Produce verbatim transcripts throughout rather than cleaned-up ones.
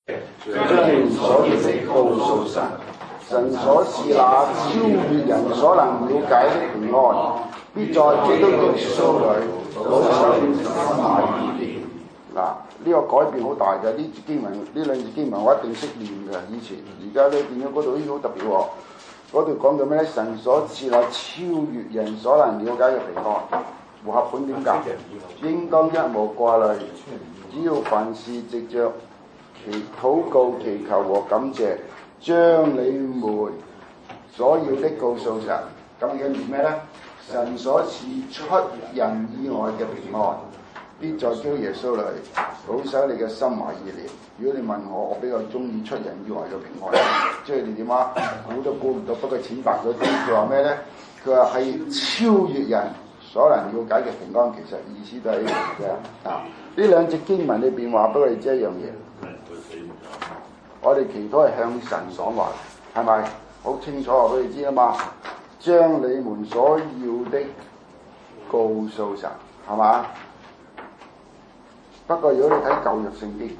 將你所要的告訴神，神所賜那超越人所能了解的平安，必在基督耶穌裏保守你心懷意念。嗱，呢個改變好大嘅，呢節經文，呢兩節經文我一定識念嘅。以前，而家咧變咗嗰度，咦好特別喎！嗰度講到咩咧？神所賜那超越人所能了解嘅平安。和合本點解？應當一無掛慮，只要凡事藉着祈禱告、祈求和感謝，將你們所要的告訴神。咁要念咩咧？神所賜出人意外嘅平安，必在基督耶穌裏保守你嘅心懷意念。如果你問我，我比較中意出人意外嘅平安，即係你點啊？估都估唔到，不過淺白咗啲。佢話咩咧？佢話係超越人所能了解嘅平安，其實意思都係一樣嘅。啊，呢兩隻經文裏邊話俾我哋知一樣嘢。我哋祈禱係向神講話，係咪？好清楚話俾你知啊嘛。將你們所要的告訴神，係嘛？不過如果你睇舊約聖經，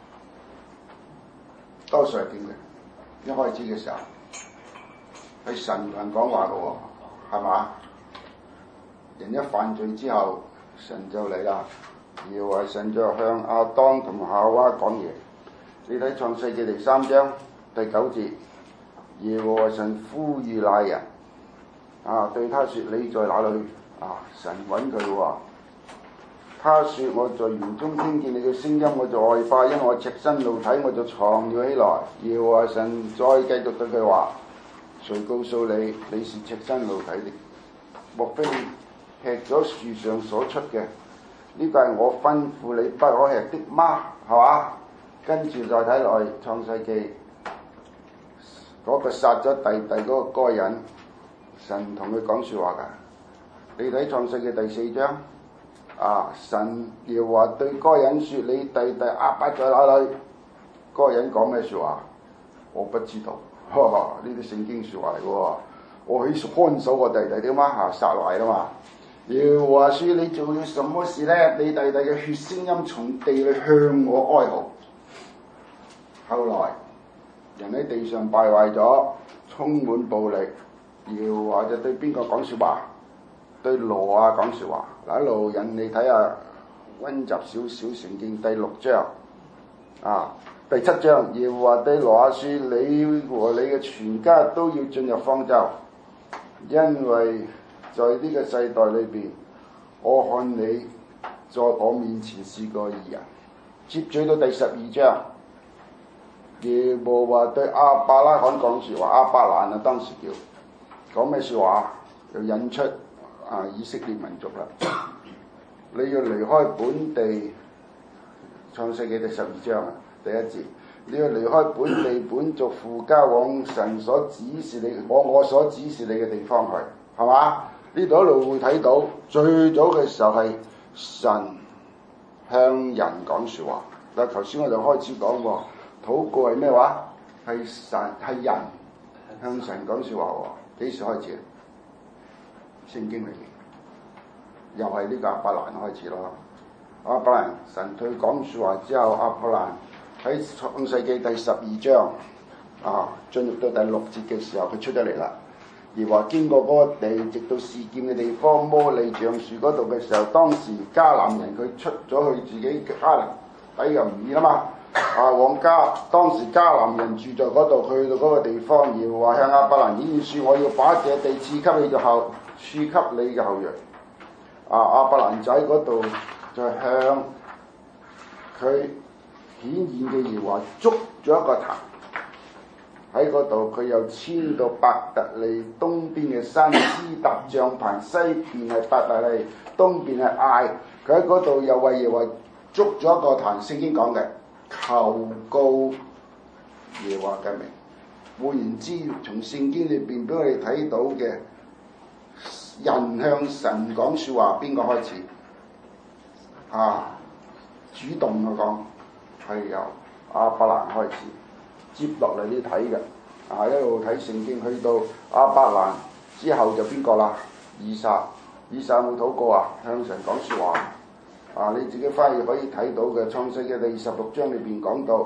多數係點嘅？一開始嘅時候係神同人講話嘅喎，係嘛？人一犯罪之後，神就嚟啦，耶和華神就向亞當同夏娃講嘢。你睇創世記第三章第九節，耶和華神呼籲那人，啊對他說：你在哪裏？啊，神揾佢喎。他說：我在園中聽見你嘅聲音，我就害怕，因為我赤身露體，我就藏了起來。耶和華神再繼續對佢話：誰告訴你你是赤身露體的？莫非你吃咗樹上所出嘅？呢個係我吩咐你不可吃的嗎？係嘛？跟住再睇落去創世記，嗰、那個殺咗弟弟嗰個該人，神同佢講説話㗎。你睇創世記第四章，啊，神耶和華對該人説：你弟弟亞伯在哪裏？該人講咩説話？我不知道。呢啲聖經説話嚟嘅喎，我去看守我弟弟點啊？嚇，殺壞啦嘛！耶和華説：你做了什麼事呢？你弟弟嘅血聲音從地裏向我哀號。後來人喺地上敗壞咗，充滿暴力。耶和華就對邊個講説話？對挪亞講説話。嗱，一路引你睇下溫習少少聖經第六章啊，第七章。耶和華對挪亞説：你和你嘅全家都要進入方舟，因為在呢個世代裏邊，我看你在我面前是個義人。接住到第十二章。耶和華對亞伯拉罕講説話，亞伯蘭啊當時叫講咩説話？又引出啊以色列民族啦，你要離開本地，創世記第十二章啊第一節，你要離開本地本族父家，往神所指示你，往我所指示你嘅地方去，係嘛？呢度一路會睇到最早嘅時候係神向人講説話。嗱，頭先我就開始講過。禱告係咩話？係神係人向神講説話喎。幾時開始？聖經裏面又係呢個亞伯蘭開始咯。亞伯蘭神對佢講説話之後，亞伯蘭喺創世記第十二章啊，進入到第六節嘅時候，佢出咗嚟啦。而話經過嗰個地，直到示劍嘅地方摩利橡樹嗰度嘅時候，當時迦南人佢出咗去自己迦南底又唔易啦嘛。啊！往迦當時迦南人住在嗰度，去到嗰個地方，耶和華向亞伯蘭顯現說：我要把這地賜給你嘅後，賜給你嘅後裔。啊！亞伯蘭仔嗰度就向佢顯現嘅耶和華捉咗一個壇，喺嗰度佢又遷到伯特利東邊嘅山支搭帳棚，西邊係伯特利，東邊係艾。佢喺嗰度又為耶和華捉咗一個壇，聖經講嘅。求告耶和華嘅名。換言之，從聖經裏邊俾我哋睇到嘅人向神講説話，邊個開始啊？主動嘅講係由亞伯蘭開始，接落嚟你睇嘅啊，一路睇聖經去到亞伯蘭之後就邊個啦？以撒，以撒有冇禱告啊？向神講説話。啊！你自己翻譯可以睇到嘅創世記第二十六章裏邊講到，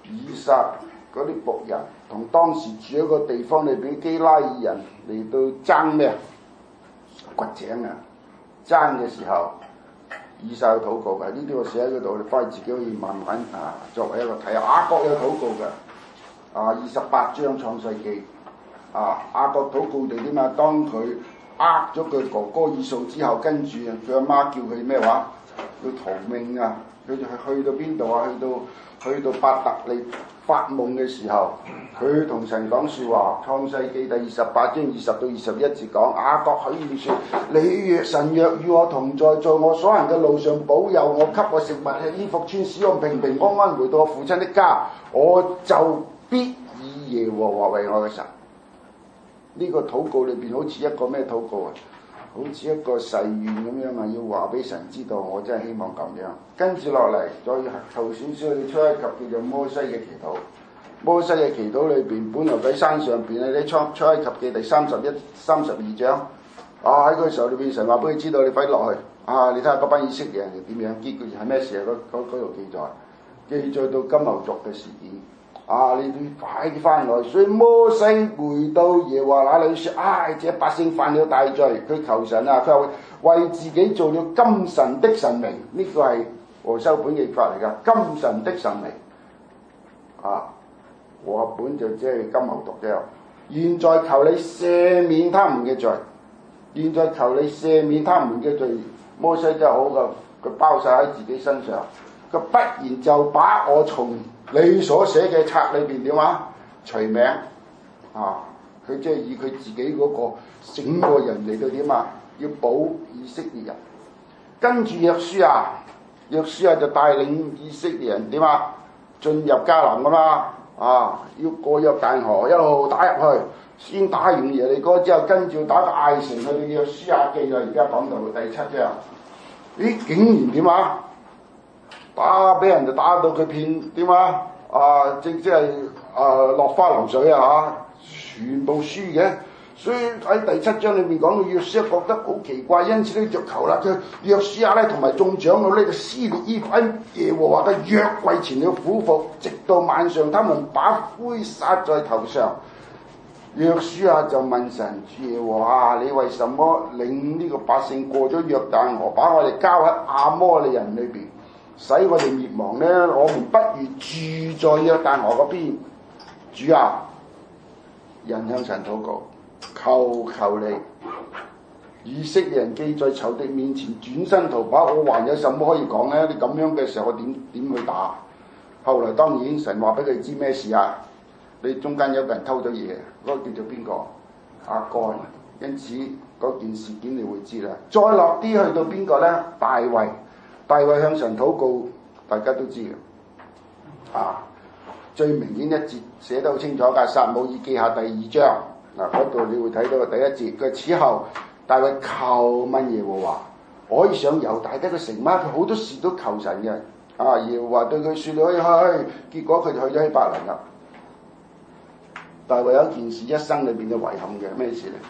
以撒嗰啲僕人同當時住喺個地方裏邊基拉耳人嚟到爭咩啊？掘井啊！爭嘅時候，以撒有禱告嘅，呢啲我寫喺嗰度，你翻去自己可以慢慢啊作為一個睇。雅各有禱告嘅，啊二十八章創世記，啊雅各禱告地點啊？當佢呃咗佢哥哥以掃之後，跟住佢阿媽叫佢咩話？要逃命啊！佢就係去到邊度啊？去到去到伯特利發夢嘅時候，佢同神講説話。創世記第二十八章二十到二十一節講，雅各許願説：你若神若與我同在，在我所行嘅路上保佑我，給我食物、衣服穿，使我平平安安回到我父親的家，我就必以耶和華為我嘅神。呢、這個禱告裏邊好似一個咩禱告啊？好似一個誓願咁樣啊！要話俾神知道，我真係希望咁樣。跟住落嚟，再頭少少去出埃及叫做摩西嘅祈禱。摩西嘅祈禱裏邊，本來喺山上邊咧，你出出埃及記第三十一、三十二章。啊！喺嗰個時候裏邊，神話俾佢知道，你快落去。啊！你睇下嗰班以色列人係點樣？結果係咩事啊？嗰度記載，記載到金牛犢嘅事件。啊！你哋快啲翻來，所以摩西回到耶和華那裏說：唉、哎，這百姓犯了大罪。佢求神啊，佢話為自己做了金神的神明，呢、這個係和修本譯法嚟噶。金神的神明啊，和合本就即係金牛犢啫。現在求你赦免他們嘅罪，現在求你赦免他們嘅罪。摩西真係好噶，佢包晒喺自己身上。佢不然就把我從你所寫嘅冊裏邊點啊？除名啊！佢即係以佢自己嗰個整個人嚟到點啊？要保以色列人。跟住約書亞，約書亞就帶領以色列人點啊？進入迦南噶嘛啊！要過約旦河，一路打入去。先打完耶利哥之後，跟住打到艾城去到約書亞記啊！而家講到第七章，咦？竟然點啊？打俾人就打到佢片點啊！啊，即即係啊落花流水啊嚇，全部輸嘅。所以喺第七章裏面講到約書亞覺得好奇怪，因此咧就求啦，佢約書亞咧同埋眾長老咧就撕裂衣服喺耶和華嘅約櫃前了俯伏，直到晚上，他們把灰撒在頭上。約書亞就問神耶和華：你為什麼領呢個百姓過咗約旦河，把我哋交喺亞摩利人裏邊？使我哋滅亡呢？我們不如住在約旦河嗰邊。主啊，人向神禱告，求求你，以色列人既在仇敵面前轉身逃跑，我還有什麼可以講呢？你咁樣嘅時候，我點點去打？後來當然神話俾佢知咩事啊？你中間有個人偷咗嘢，嗰、那個叫做邊個？亞干。因此嗰件事件你會知啦。再落啲去到邊個呢？大衛。大衛向神禱告，大家都知嘅。啊，最明顯一節寫得好清楚㗎，撒母耳記下第二章嗱，嗰度你會睇到第一節。佢此後大衛求問耶和華：我可以上猶大得個城嗎？佢好多事都求神嘅。啊，耶和華對佢説：你可以去。結果佢就去咗希伯崙啦。大衛有一件事一生裏邊嘅遺憾嘅，咩事咧？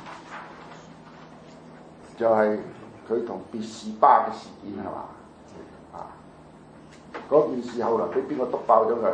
就係佢同別是巴嘅事件係嘛？嗰件事後來俾邊個篤爆咗佢？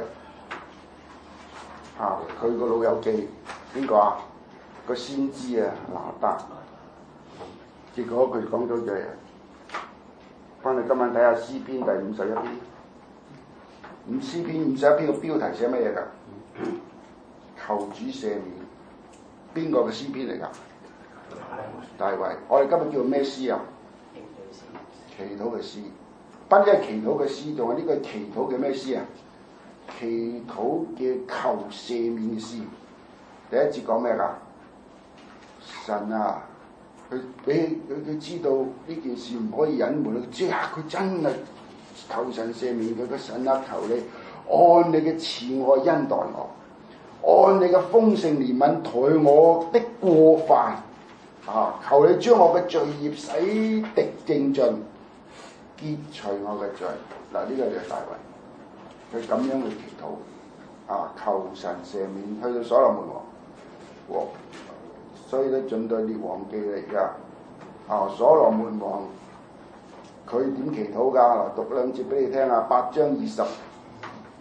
啊，佢個老友記邊個啊？個先知啊，拿單。結果佢講咗句嘢，翻嚟今晚睇下詩篇第五十一篇。咁詩篇五十一篇個標題寫乜嘢㗎？求主赦免。邊個嘅詩篇嚟㗎？大衛。我哋今日叫做咩詩啊？祈禱嘅詩。不單係祈禱嘅詩，仲係呢個祈禱嘅咩詩啊？祈禱嘅求赦免嘅詩。第一節講咩㗎？神啊，佢俾佢佢知道呢件事唔可以隱瞞，即刻佢真係求神赦免佢。個神啊，求你按你嘅慈愛恩待我，按你嘅豐盛憐憫抬我的過犯啊！求你將我嘅罪孽洗滌淨盡。結除我嘅罪，嗱、這、呢個就係大衛，佢咁樣去祈禱，啊求神赦免，去到所羅門王，王所以咧進到列王記嚟㗎，啊所羅門王佢點祈禱㗎？讀兩節俾你聽啊，八章二十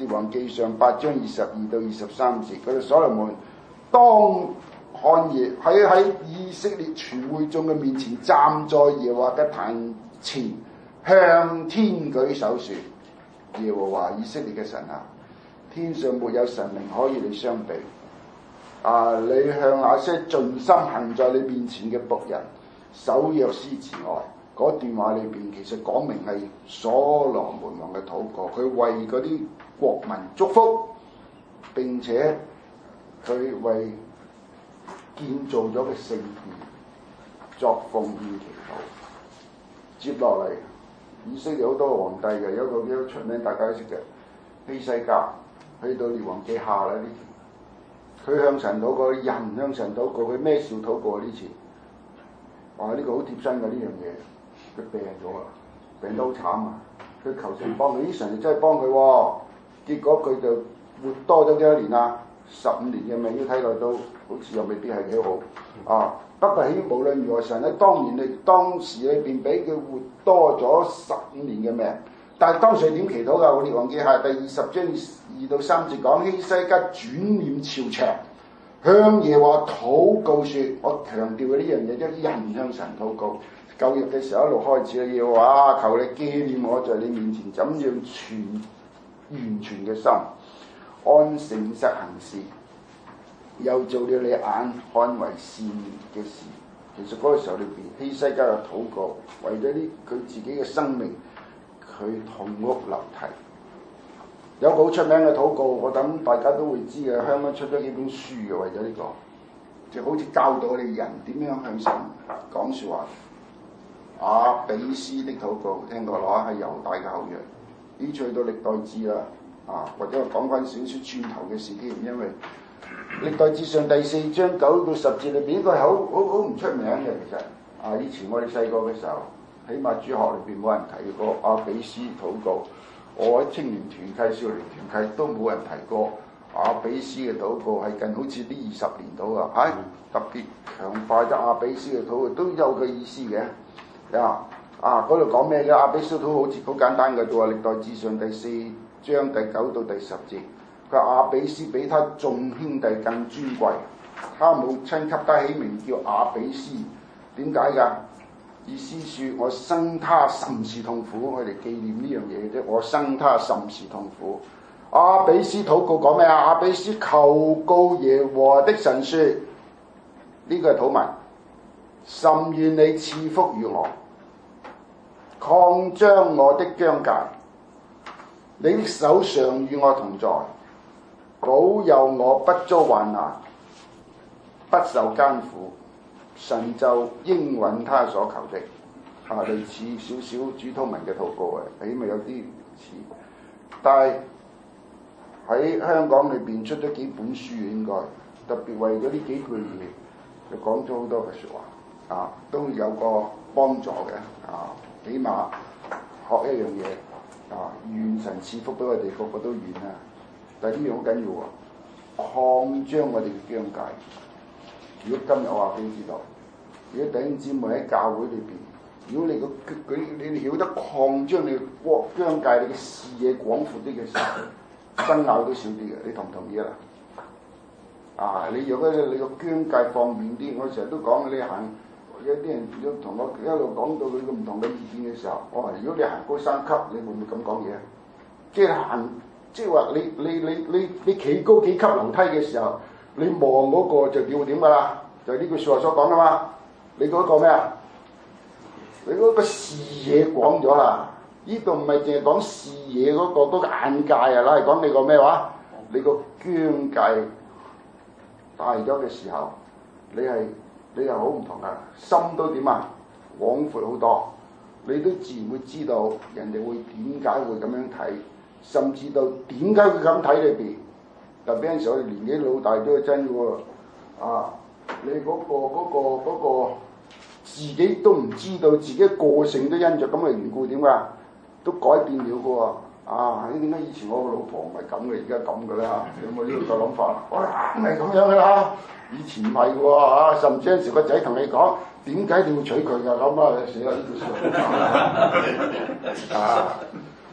列王記上八章二十二到二十三節，佢哋所羅門當看耶喺喺以色列全會眾嘅面前站在耶和華嘅壇前，向天舉手說：耶和華以色列嘅神啊，天上沒有神明可以你相比。啊！你向那些盡心行在你面前嘅僕人守約施慈愛。嗰段話裏邊其實講明係所羅門王嘅禱告，佢為嗰啲國民祝福，並且佢為建造咗嘅聖殿作奉獻祈禱。接落嚟，以色列好多皇帝嘅，有一個幾好出名，大家都識嘅希西家，去到列王記下啦呢次，佢向神禱告，人向神禱告，佢咩事禱告啊呢次？哇！呢、這個好貼身嘅呢樣嘢。佢病咗啊，病得好慘啊！佢求神幫佢，啲神就真係幫佢喎。結果佢就活多咗幾多年啊？十五年嘅命，睇落都好似又未必係幾好啊。不過喺無論如何，神喺當年你當時裏邊俾佢活多咗十五年嘅命。但係當時點祈禱㗎？我列王記下第二十章二到三節講，希西家轉臉朝牆，向耶和華禱告説：我強調嘅呢樣嘢，即人向神禱告。舊約嘅時候一路開始要話，求你紀念我在你面前怎樣全完全嘅心，按誠實行事，又做了你眼看為善嘅事。其實嗰個時候裏邊，希西家嘅禱告，為咗啲佢自己嘅生命，佢痛哭流涕。有個好出名嘅禱告，我諗大家都會知嘅，香港出咗幾本書嘅，為咗呢、這個，就好似教導我哋人點樣向神講説話。亞比斯的禱告聽過啦，係猶大嘅後裔。呢去到歷代志啦，啊或者我講翻少少轉頭嘅事件，因為歷代志上第四章九到十節裏邊，應該係好好好唔出名嘅。其實啊，以前我哋細個嘅時候，起碼主學裏邊冇人提過亞比斯禱告。我喺青年團契、少年團契都冇人提過亞比斯嘅禱告，係近好似呢二十年到啊，唉特別強化咗亞比斯嘅禱告都有個意思嘅。啊！啊！嗰度講咩嘅？亞比斯禱告好似好簡單嘅，就話歷代志上第四章第九到第十節，佢話亞比斯比他眾兄弟更尊貴，他母親給他起名叫亞比斯，點解㗎？意思説我生他甚是痛苦，我哋紀念呢樣嘢啫。我生他甚是痛苦。亞比斯禱告講咩啊？亞比斯求告耶和華的神説：呢、這個係禱文，甚願你賜福與我。擴張我的疆界，你的手常與我同在，保佑我不遭患難，不受艱苦。神就應允他所求的。啊，類似少少主禱文嘅禱告嘅，起碼有啲似。但係喺香港裏邊出咗幾本書，應該特別為咗呢幾句嘢，就講咗好多嘅説話，啊，都有個幫助嘅，啊。起碼學一樣嘢啊！願神賜福俾我哋，個個都願啦。但係呢樣好緊要喎，擴張我哋嘅疆界。如果今日我話俾你知道，如果弟兄姊妹喺教會裏邊，如果你個佢你曉得擴張你嘅國疆界，你嘅視野廣闊啲嘅時候，爭拗都少啲嘅。你同唔同意啊？啊！你如果你個疆界放遠啲，我成日都講你行。有啲人要同我一路講到佢個唔同嘅意見嘅時候，我話：如果你行高三級，你會唔會咁講嘢？即係行，即係話你你你你你企高幾級樓梯嘅時候，你望嗰個就叫點㗎啦？就係呢句説話所講㗎嘛。你嗰個咩啊？你嗰個視野廣咗啦。呢度唔係淨係講視野嗰、嗰個嗰、嗰個眼界啊，啦係講你個咩話？你個疆界大咗嘅時候，你係。你又好唔同啊，心都點啊，廣闊好多，你都自然會知道人哋會點解會咁樣睇，甚至到點解會咁睇裏邊。特別有陣時我哋年紀老大都係真嘅喎，啊，你嗰個嗰個嗰個自己都唔知道，自己個性都因着咁嘅緣故點啊，都改變了嘅喎。啊！點解以前我個老婆唔係咁嘅，而家咁嘅啦？有冇呢個諗法？我話唔係咁樣嘅啦，以前唔係喎嚇，甚至有陣時個仔同你講點解你要娶佢㗎咁啊？死啦！呢句説話啊！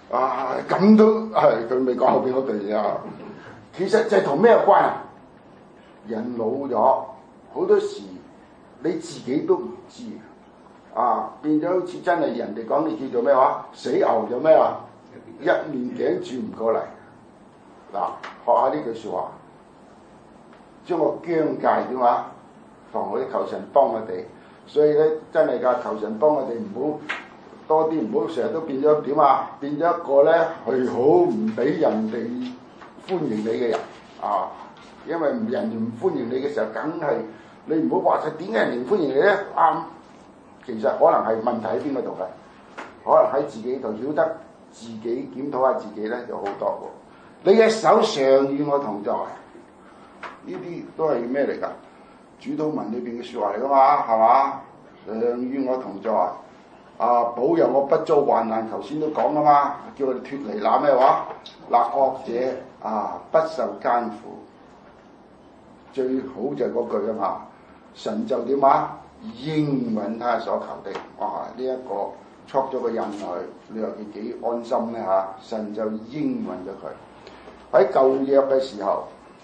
啊咁都係佢未講後邊嗰句嘢啊。其實就係同咩有關啊？人老咗，好多時你自己都唔知啊，變咗好似真係人哋講你叫做咩話？死牛有咩啊？一面頸轉唔過嚟。嗱，學下呢句説話，將個疆界點話？同我哋求神幫我哋。所以咧，真係㗎，求神幫我哋唔好多啲，唔好成日都變咗點啊？變咗一個咧係好唔俾人哋歡迎你嘅人啊！因為人哋唔歡迎你嘅時候，梗係你唔好話晒點解人哋唔歡迎你咧？啱，其實可能係問題喺邊個度嘅？可能喺自己度，曉得自己檢討下自己咧就好多喎。你嘅手常與我同在，呢啲都係咩嚟㗎？主禱文裏邊嘅説話嚟㗎嘛，係嘛？常與我同在，啊，保佑我不遭患難。頭先都講㗎嘛，叫我哋脫離那咩話？那惡者啊，不受艱苦。最好就係嗰句啊嘛，神就點啊？應允他所求的。哇！呢、這、一個戳咗個印落去，你話佢幾安心咧嚇？神就應允咗佢。喺舊約嘅時候，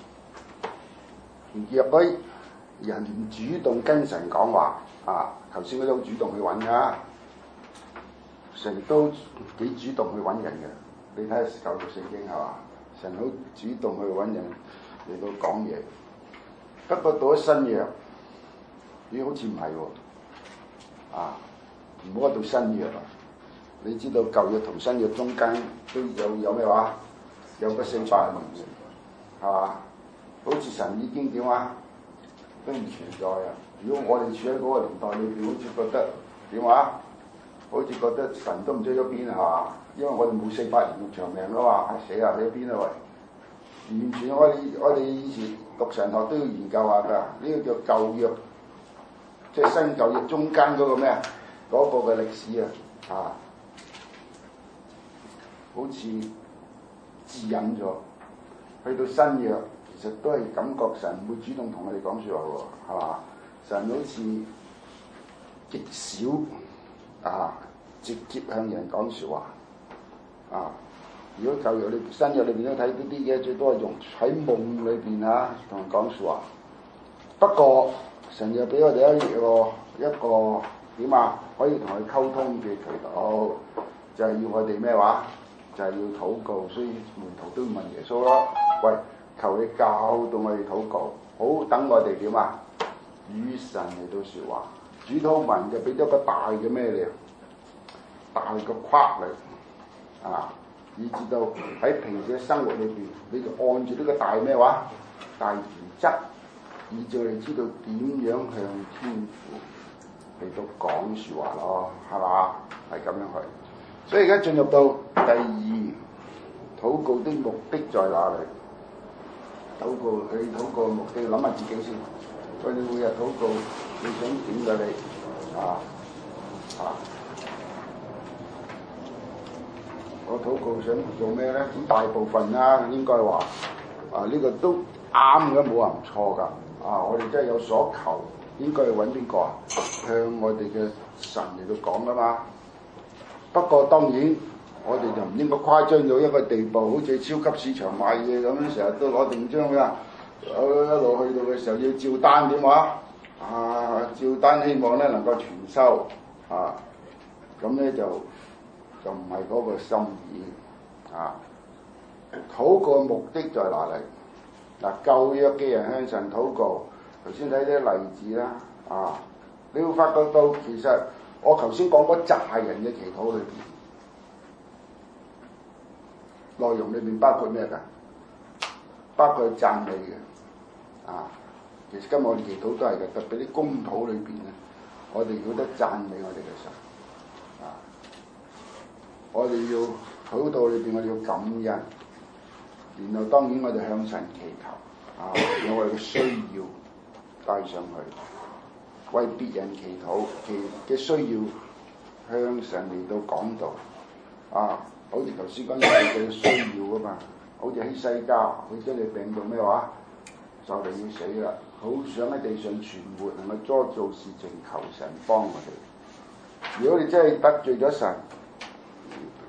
若果人主動跟神講話啊，頭先嗰啲好主動去揾㗎，神都幾主動去揾人嘅。你睇下舊約聖經係嘛？神好主動去揾人嚟到講嘢。不過到咗新約，咦好似唔係喎，啊唔好話到新約啊！你知道舊約同新約中間都有有咩話？有個四百年，係嘛？好似神已經點啊？都唔存在啊！如果我哋處喺嗰個年代裏邊，好似覺得點話？好似覺得神都唔知咗邊係嘛？因為我哋冇四百年咁長命啊嘛，死啊喺邊啊喂！完全我哋我哋以前讀神學都要研究下㗎，呢、這個叫舊約，即係新舊約中間嗰個咩啊？嗰、那個嘅歷史啊，啊，好似自隱咗。去到新約，其實都係感覺神會主動同我哋講説話喎，係嘛？神好似極少啊，直接向人講説話啊。如果舊約裏新約裏邊都睇到啲嘢，最多係用喺夢裏邊嚇同人講説話。不過神又俾我哋一個一個點啊，可以同佢溝通嘅渠道，就係、是、要我哋咩話？就係、是、要禱告。所以門徒都問耶穌咯：喂，求你教導我哋禱告，好等我哋點啊？與神嚟到説話。主禱文就俾咗個大嘅咩嚟？大個框嚟啊！以至到喺平時嘅生活裏邊，你就按住呢個大咩話？大原則，以至你知道點樣向天父嚟到講説話咯，係嘛？係咁樣去。所以而家進入到第二，禱告的目的在哪裏？禱告你禱告嘅目的，諗下自己先。佢哋每日禱告，你想點㗎你？啊啊！我禱告想做咩咧？咁大部分啦、啊，應該話啊呢、這個都啱嘅，冇話唔錯㗎。啊，我哋真係有所求，應該係揾邊個啊？向我哋嘅神嚟到講㗎嘛。不過當然，我哋就唔應該誇張到一個地步，好似超級市場買嘢咁樣，成日都攞定張㗎。一路去到嘅時候要照單點話？啊，照單希望咧能夠全收啊，咁咧就。就唔係嗰個心意啊！禱告嘅目的在哪裡？嗱、啊，舊約嘅人向神禱告，頭先睇啲例子啦，啊，你會發覺到其實我頭先講嗰紮人嘅祈禱裏邊，內容裏邊包括咩㗎？包括讚美嘅，啊，其實今日我哋祈禱都係嘅，特別啲公禱裏邊咧，我哋曉得讚美我哋嘅神。我哋要禱告裏邊，我哋要感恩，然後當然我哋向神祈求，啊，有我哋嘅需要帶上去，為別人祈禱，其嘅需要向神嚟到講道，啊，好似頭先講嘅需要啊嘛，好似喺西家，佢真係病到咩話，就嚟要死啦，好想喺地上存活，能夠多做事情，求神幫我哋。如果你真係得罪咗神，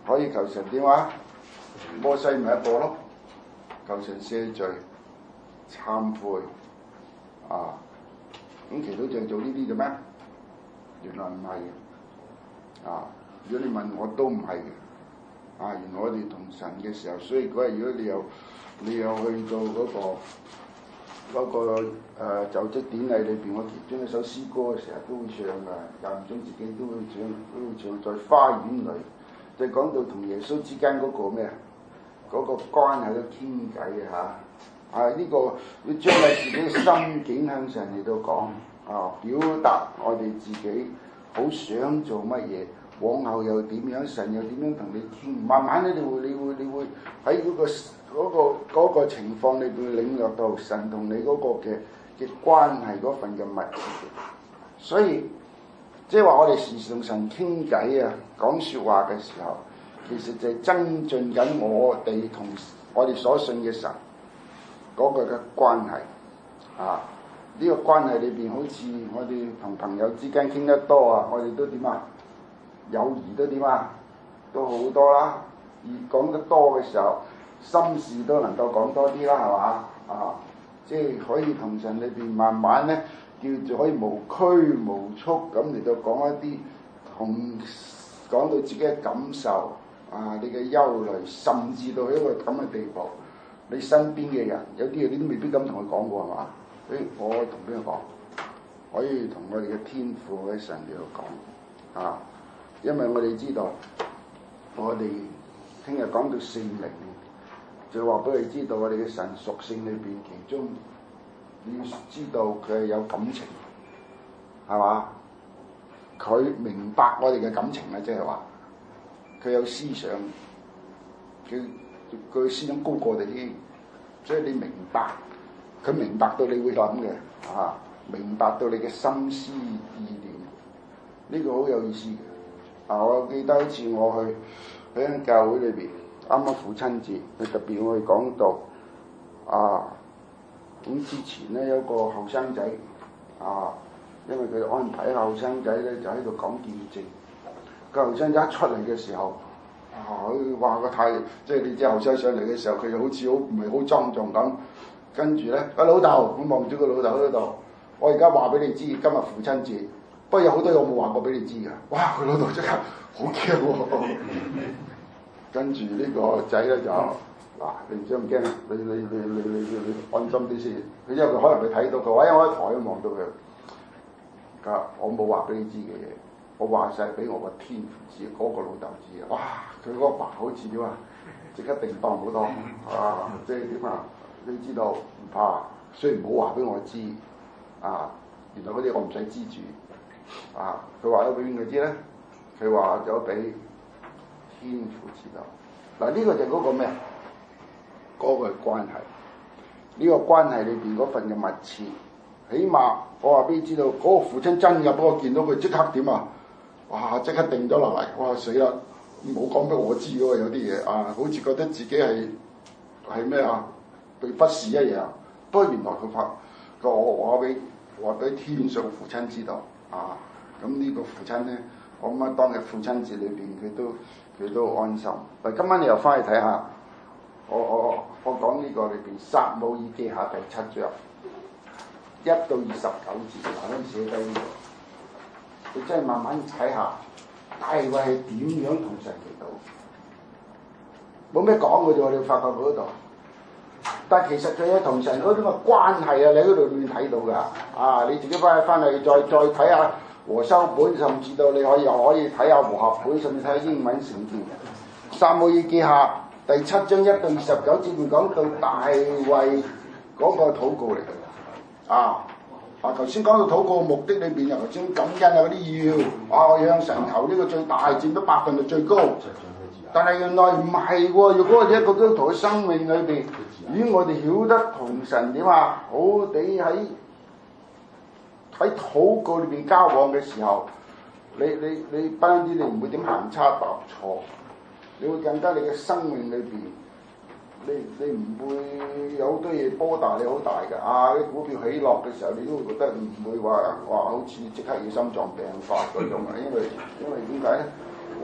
可以求神點啊？摩西咪一個咯，求神赦罪、懺悔啊！咁祈禱就係做呢啲嘅咩？原來唔係嘅啊！如果你問我都唔係嘅啊！原來我哋同神嘅時候，所以嗰日如果你有你有去到嗰、嗰個嗰、嗰個誒、呃、就職典禮裏邊，我其中一首詩歌成日都會唱㗎，間唔中自己都會唱，都會唱在花園裏，就講到同耶穌之間嗰個咩啊？嗰、嗰個關係都傾偈嘅嚇。啊！呢、這個要將我自己嘅心境向神嚟到講啊，表達我哋自己好想做乜嘢，往後又點樣，神又點樣同你傾。慢慢咧，你會你會你會喺嗰、那個嗰、那個那個情況裏邊領略到神同你嗰個嘅嘅關係嗰份嘅密切。所以即係話我哋時時同神傾偈啊，講説話嘅時候，其實就係增進緊我哋同我哋所信嘅神嗰個嘅關係啊！呢、這個關係裏邊，好似我哋同朋友之間傾得多啊，我哋都點啊？友誼都點啊？都好多啦。而講得多嘅時候，心事都能夠講多啲啦，係嘛？啊，即係可以同神裏邊慢慢咧，叫做可以無拘無束咁嚟到講一啲同講到自己嘅感受啊，你嘅憂慮，甚至到一個咁嘅地步。你身邊嘅人有啲嘢你都未必敢同佢講過係嘛？誒，我同邊個講？可以同我哋嘅天父喺神度講啊，因為我哋知道，我哋聽日講到聖靈，就話俾你知道我哋嘅神屬性裏邊，其中你要知道佢係有感情，係嘛？佢明白我哋嘅感情啊，即係話佢有思想，佢。佢思想高過我哋啲，所以你明白，佢明白到你會諗嘅，啊，明白到你嘅心思意念，呢、這個好有意思嘅。啊，我記得一次我去喺間教會裏邊，啱啱父親節，佢特別我哋講到，啊，咁之前咧有個後生仔，啊，因為佢安排後生仔咧就喺度講見證，個後生仔一出嚟嘅時候。啊！佢話個太，即係你知後生上嚟嘅時候，佢就好似好唔係好莊重咁。跟住咧，啊老豆，我望住個老豆嗰度，我而家話俾你知，今日父親節。不過有好多嘢我冇話過俾你知㗎。哇！佢老豆即刻好驚喎。跟住呢個仔咧就嗱，你唔使咁驚，你你你你你你你安心啲先。佢因為佢可能佢睇到佢，我一我喺台都望到佢。佢話我冇話俾你知嘅嘢。我話晒俾我個天父知，嗰、那個老豆知啊！哇，佢嗰個爸好似點啊？即刻定當好多啊！即係點啊？你知道唔怕，雖然冇話俾我知啊，原來嗰啲我唔使知住啊！佢話咗俾邊個知咧？佢話咗俾天父知道。嗱、啊，呢、這個就係嗰個咩？嗰、那個係關係。呢、這個關係裏邊嗰份嘅密切，起碼我話俾你知道，嗰、那個父親真嘅，不過見到佢即刻點啊？哇！即刻定咗落嚟，哇死啦！冇講俾我知嘅喎，有啲嘢啊，好似覺得自己係係咩啊？被忽視一樣。不過原來佢發個我話俾話俾天上父親知道啊！咁呢個父親咧，我諗啊當日父親節裏邊佢都佢都安心。嗱，今晚你又翻去睇下，我我我講呢個裏邊撒母耳記下第七章一到二十九節，嗱，咁寫低呢個。你真係慢慢睇下，大衛係點樣同神祈禱？冇咩講嘅啫，我哋發覺嗰度。但係其實佢喺同神嗰種嘅關係啊，你喺嗰度亂睇到㗎。啊，你自己翻去翻去再再睇下和修本，甚至到你可以又可以睇下和合本，甚至睇下英文聖經。撒母耳記下第七章一到二十九節，會講到大衛嗰個禱告嚟㗎。啊！啊！頭先講到禱告目的裏邊，又頭先感恩啊嗰啲要啊，我向神求呢個最大，佔到百分率最高。但係原來唔係喎，如果我哋一個基督徒嘅生命裏邊，如果我哋曉得同神點啊，好地喺喺禱告裏邊交往嘅時候，你你你不單止你唔會點行差踏錯，你會更加你嘅生命裏邊。你你唔會有好多嘢波大你好大嘅啊！啲股票起落嘅時候，你都會覺得唔會話話好似即刻要心臟病發嗰種啊！因為因為點解咧？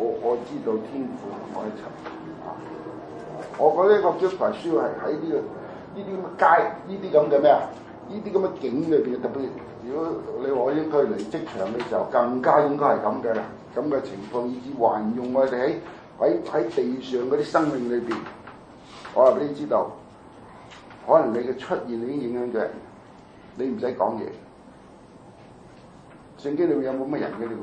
我我知道天父同我一齊啊！我覺得呢個基督徒需要係喺呢個呢啲咁嘅街，呢啲咁嘅咩啊？呢啲咁嘅景裏邊，特別如果你話應該嚟職場嘅時候，更加應該係咁嘅啦。咁嘅情況，以至還用我哋喺喺喺地上嗰啲生命裏邊，我話俾你知道，可能你嘅出現已經影響咗人，你唔使講嘢。聖經裏面有冇乜人嘅呢？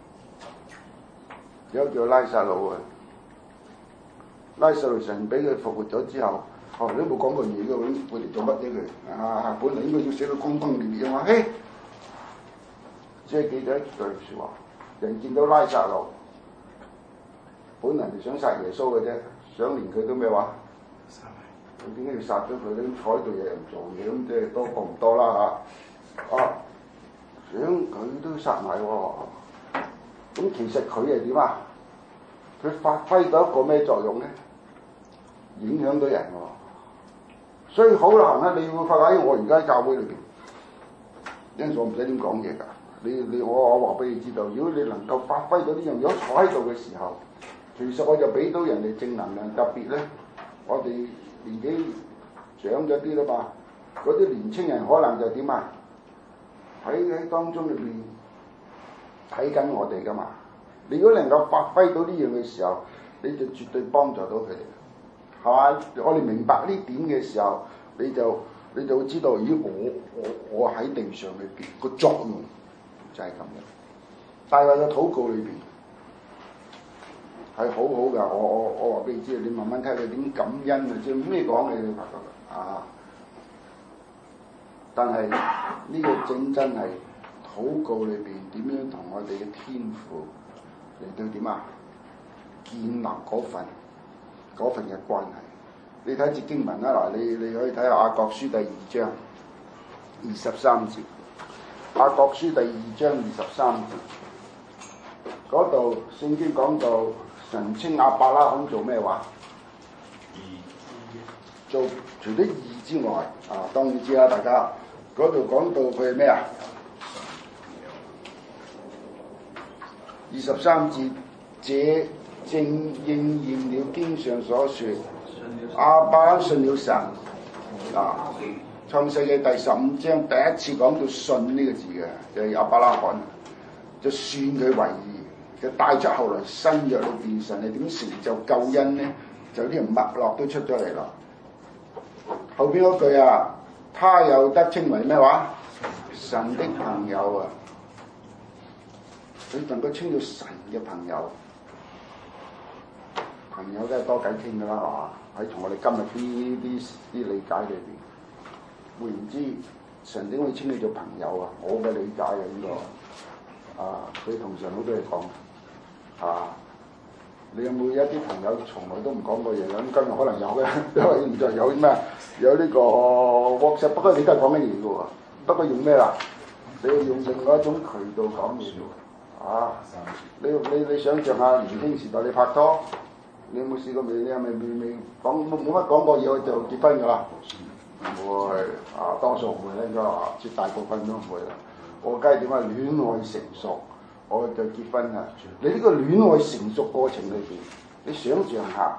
有叫拉撒路啊，拉撒路神俾佢復活咗之後，哦，你都冇講過嘢嘅，佢哋做乜嘢佢？啊，本嚟應該要寫到轟轟烈烈嘅話，嘿，只係記咗一句説話。人見到拉撒路，本來就想殺耶穌嘅啫，想連佢都咩話？佢點解要殺咗佢咧？坐喺度又唔做嘢，咁即係多過唔多啦嚇。啊，想佢都殺埋喎。咁其實佢係點啊？佢發揮到一個咩作用咧？影響到人喎。所以好難啦，你會發覺喺我而家教會裏邊，因為我唔使點講嘢㗎。你你我我話俾你知道，如果你能夠發揮到呢樣嘢，坐喺度嘅時候，其實我就俾到人哋正能量。特別咧，我哋年紀長咗啲啦嘛，嗰啲年青人可能就點啊？喺喺當中裏邊睇緊我哋噶嘛。你如果能夠發揮到呢樣嘅時候，你就絕對幫助到佢哋，係嘛？我哋明白呢點嘅時候，你就你就會知道，咦，我我我喺地上裏邊個作用就係咁樣。大衛嘅禱告裏邊係好好噶，我我我話俾你知，你慢慢睇佢點感恩啊，即係咩講你會發覺啊。但係呢個正真係禱告裏邊點樣同我哋嘅天父嚟到點啊？建立嗰份嗰份嘅關係。你睇節經文啦，嗱，你你可以睇下雅各書第二章二十三節。雅各書第二章二十三節嗰度聖經講到神稱亞伯拉罕做咩話？做除咗義之外，啊，當然知啦，大家嗰度講到佢係咩啊？二十三節，這正應驗了經上所說，亞伯拉罕信了神。啊，創世記第十五章第一次講到信呢個字嘅，就係、是、亞伯拉罕，就算佢為義，就帶出後來新約裏邊神係點成就救恩呢？就啲人脈絡都出咗嚟啦。後邊嗰句啊，他又得稱為咩話？神的朋友啊！佢能夠稱到神嘅朋友，朋友都係多偈傾㗎啦，係嘛？喺同我哋今日啲啲啲理解裏邊，換言之，神點會稱你做朋友啊？我嘅理解啊，呢、這個啊，佢同神好多嘢講啊。你有冇一啲朋友從來都唔講過嘢嘅？咁今日可能有嘅，因為現在有咩？有呢個 WhatsApp，不過你都係講緊嘢嘅喎。不過用咩啦？你要用另外一種渠道講嘢喎。啊！你你你想象下年輕時代你拍拖，你有冇試過未？你係咪未未講冇冇乜講過嘢就結婚㗎啦？唔會啊，多數唔會咧，應該話絕大部分都唔會啦。我梗係點啊？戀愛成熟，我就結婚啦。你呢個戀愛成熟過程裏邊，你想象下，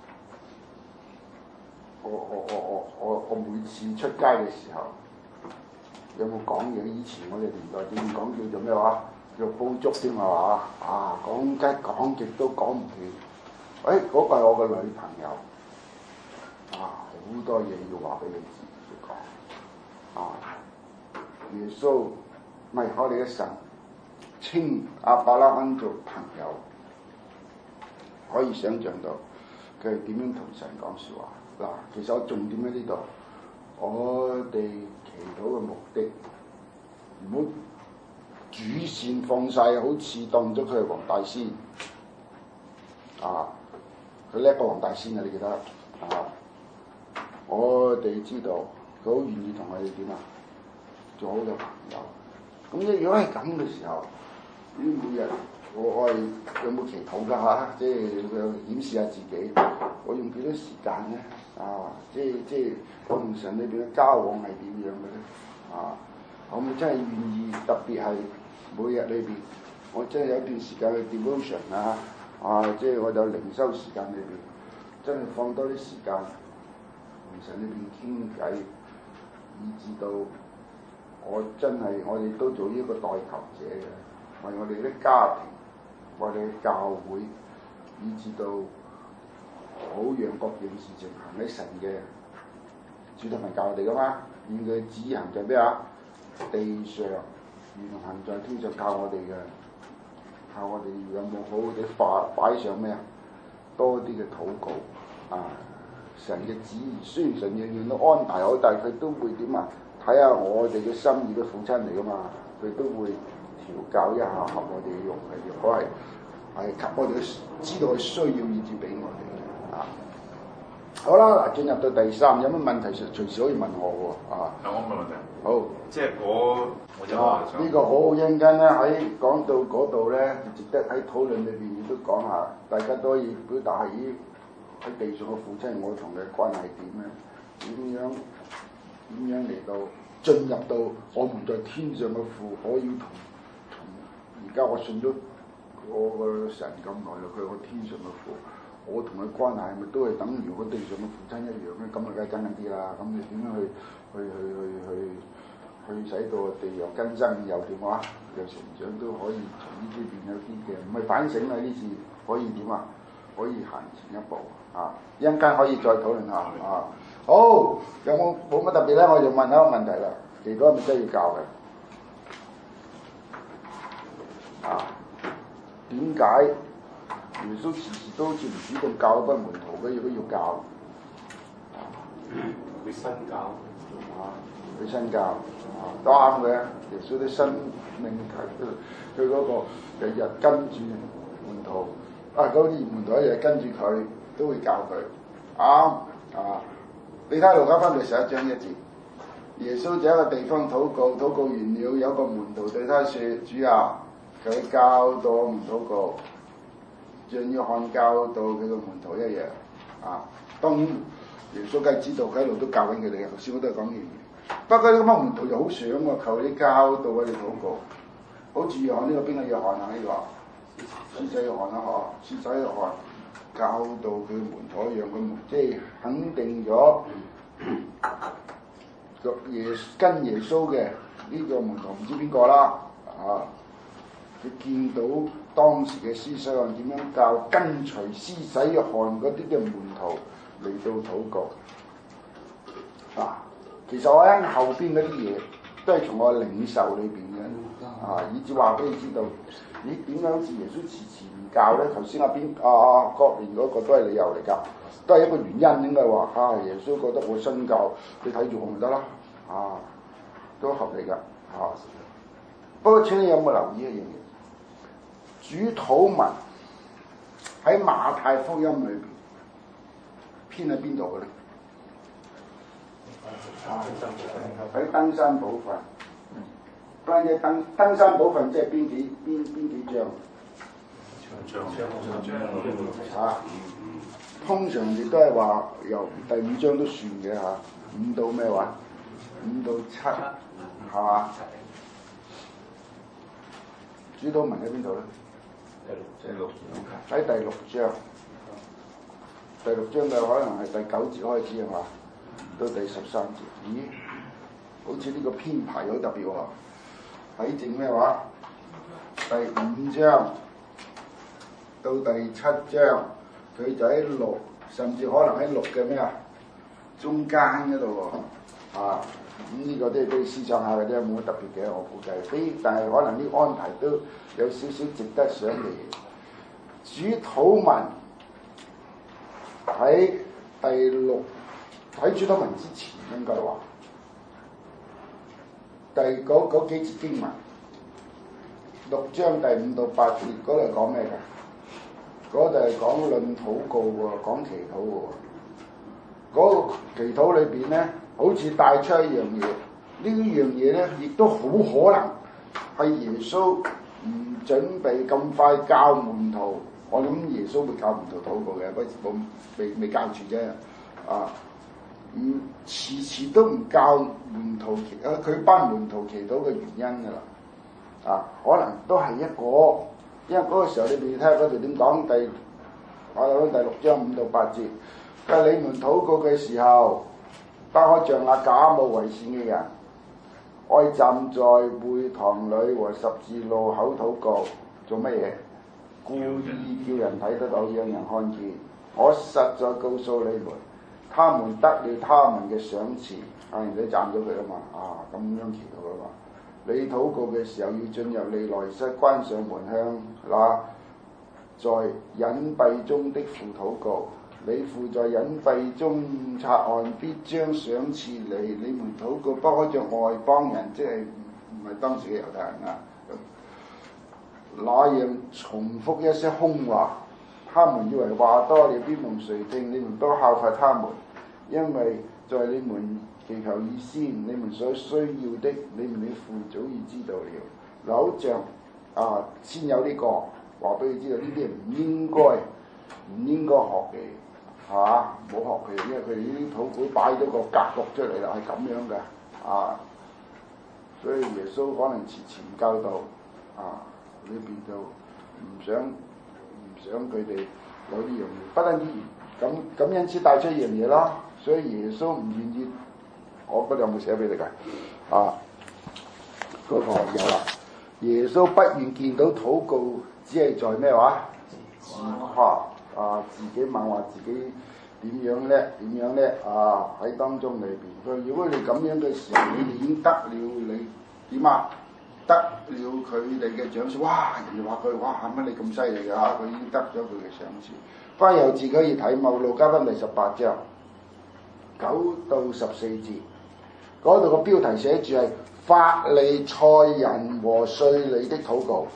我我我我我我每次出街嘅時候，有冇講嘢？以前我哋年代點講叫做咩話？叫煲粥添係嘛？啊，講雞講極都講唔完。誒，嗰個係我嘅女朋友。啊，好多嘢要話俾你知講。啊，耶穌唔係我哋嘅神，稱亞伯拉罕做朋友，可以想像到佢係點樣同神講説話。嗱，其實我重點喺呢度，我哋祈禱嘅目的，唔好主線放晒，好似當咗佢係黃大仙啊！佢叻過黃大仙啊！你記得啊？我哋知道佢好願意同我哋點啊，做好嘅朋友。咁你如果係咁嘅時候，你每日我我係有冇祈禱㗎嚇？即係檢視下自己，我用幾多時間咧？啊！即係即係我同神裏邊嘅交往係點樣嘅咧？啊！我咪真係願意，特別係每日裏邊，我真係有一段時間去 devotion 啊， 啊，即係我哋靈修時間裏邊，真係放多啲時間同神裏邊傾偈，以至到我真係我哋都做呢一個代求者嘅，為我哋啲家庭，為我哋嘅教會，以至到好讓各樣事情行喺神嘅主動係教我哋噶嘛，願佢旨意行在咩啊？地上如同行在天上，靠我哋嘅。靠我哋有冇好好地擺擺上咩啊？多啲嘅禱告啊！神嘅旨意雖然神樣樣都安排好，但係佢都會點啊？睇下我哋嘅心意嘅父親嚟噶嘛，佢都會調教一下合我哋嘅用嘅。如果係係及我哋知道佢需要，以至俾我哋啊。好啦，嗱，進入到第三，有乜問題隨時可以問我喎啊！ 嗱，我問問題。 好， 即係我我就話呢個好好一陣間咧，喺講到嗰度咧，值得喺討論裏邊亦都講下，大家都可以表達下咦喺地上嘅父親，我同佢關係點咧？點樣點樣嚟到進入到我們在天上嘅父，可以同同而家我信咗我個神咁耐啦，佢係個天上嘅父，我同佢關係係咪都係等於個地上嘅父親一樣咧？咁啊，梗係真啲啦！咁你點樣去去去去去？去使到地又更新又點話，又成長都可以從呢啲邊有啲嘅，唔係反省啦，呢次可以點啊？可以行前一步啊！一陣間可以再討論下啊！好，有冇冇乜特別咧？我就問一個問題啦。祈禱係咪真係要教嘅？啊？點解耶穌時時都好似唔主動教一班門徒嘅，如果要教？ 佢新教啊！佢新教啊，都啱嘅。耶穌啲生命佢佢嗰個日日跟住門徒，啊嗰啲門徒一日跟住佢，都會教佢啱啊！你睇路加福音第十一章一節，耶穌就喺一個地方禱告，禱告完了，有個門徒對他説：主啊，佢教導我們禱告，像約翰教導佢個門徒一樣啊！當然耶穌梗係知道佢一路都教緊佢哋嘅，頭先我都係講呢樣嘢。不過呢班門徒就好想喎，求你教導我哋禱告，好似約翰呢個邊個約翰啊？呢個施洗約翰啊，嗬，施洗約翰教導佢門徒一樣，佢門即係肯定咗個耶跟耶穌嘅呢個門徒唔知邊個啦啊！佢見到當時嘅施洗約翰點樣教跟隨施洗約翰嗰啲嘅門徒嚟到禱告啊！其實我喺後邊嗰啲嘢都係從我領受裏邊嘅啊，以至話俾你知道，你點解好似耶穌遲遲唔教咧？頭先阿邊啊啊郭連嗰個都係理由嚟㗎，都係一個原因應該話啊，耶穌覺得我新教，你睇住我咪得啦啊，都合理㗎啊。不過請你有冇留意一樣嘢？主禱文喺馬太福音裏邊編喺邊度嘅咧？喺登山寶訓，關於登登山寶訓即係邊幾邊邊幾章？ 長章長章啊，通常亦都係話由第五章都算嘅嚇，五到咩話？五到七係嘛？主禱文喺邊度咧？ 第六喺第六章，第六章嘅可能係第九節開始係嘛？到第十三節，咦？好似呢個編排好特別喎！喺正咩話？第五章到第七章，佢就喺六，甚至可能喺六嘅咩啊？中間嗰度喎，啊！咁、這、呢個都係俾你思想下嘅啫，冇乜特別嘅，我估計。啲但係可能啲安排都有少少值得想嚟。主禱文喺第六。喺主禱文之前應該話，第嗰嗰幾節經文，六章第五到八節嗰度係講咩㗎？嗰度係講論禱告喎，講祈禱喎。嗰、那個祈禱裏邊咧，好似帶出一樣嘢，呢樣嘢咧亦都好可能係耶穌唔準備咁快教門徒。我諗耶穌會教門徒禱告嘅，不過冇未未教住啫，啊！唔遲遲都唔教門徒祈，啊佢班門徒祈禱嘅原因㗎啦，啊可能都係一個因為嗰個時候你哋睇下嗰度點講，第我睇第六章五到八節，佢話你們禱告嘅時候，不可像那假冒為善嘅人，愛站在會堂裏和十字路口禱告，做乜嘢？故意叫人睇得到，讓人看見。我實在告訴你們，他們得了他們嘅賞賜。啊，人哋讚咗佢啊嘛，啊咁樣祈禱啊嘛。你禱告嘅時候要進入你內室，關上門向那在隱蔽中的父禱告。你父在隱蔽中察看，必將賞賜你。你們禱告不可像外邦人，即係唔係當時嘅猶太人啊，那樣重複一些空話。他們以為話多了必蒙垂聽，你們不效法他們，因為在你們祈求以先，你們所需要的，你們的父早已知道了。嗱，好像啊，先有呢、這個話俾你知道，呢啲係唔應該唔應該學嘅，係嘛？冇學佢，因為佢哋呢啲禱告擺咗個格局出嚟啦，係咁樣嘅啊。所以耶穌可能遲遲教導啊，呢邊就唔想唔想佢哋有呢樣嘢，不單止咁咁，因此帶出一樣嘢啦。所以耶穌唔願意。我嗰度有冇寫俾你㗎？啊，嗰、那個有啦。耶穌不願見到禱告，只係在咩話？自誇啊！自己猛話自己點樣叻，點樣叻啊！喺當中裏邊，佢如果你咁樣嘅時候，你哋已經得了你點啊？得了佢哋嘅獎賞。哇！人哋話佢哇，乜你咁犀利㗎嚇？佢已經得咗佢嘅賞賜。翻又自己可以睇《路加福音》第十八章九到十四節。嗰度個標題寫住係法利賽人和稅吏的禱告，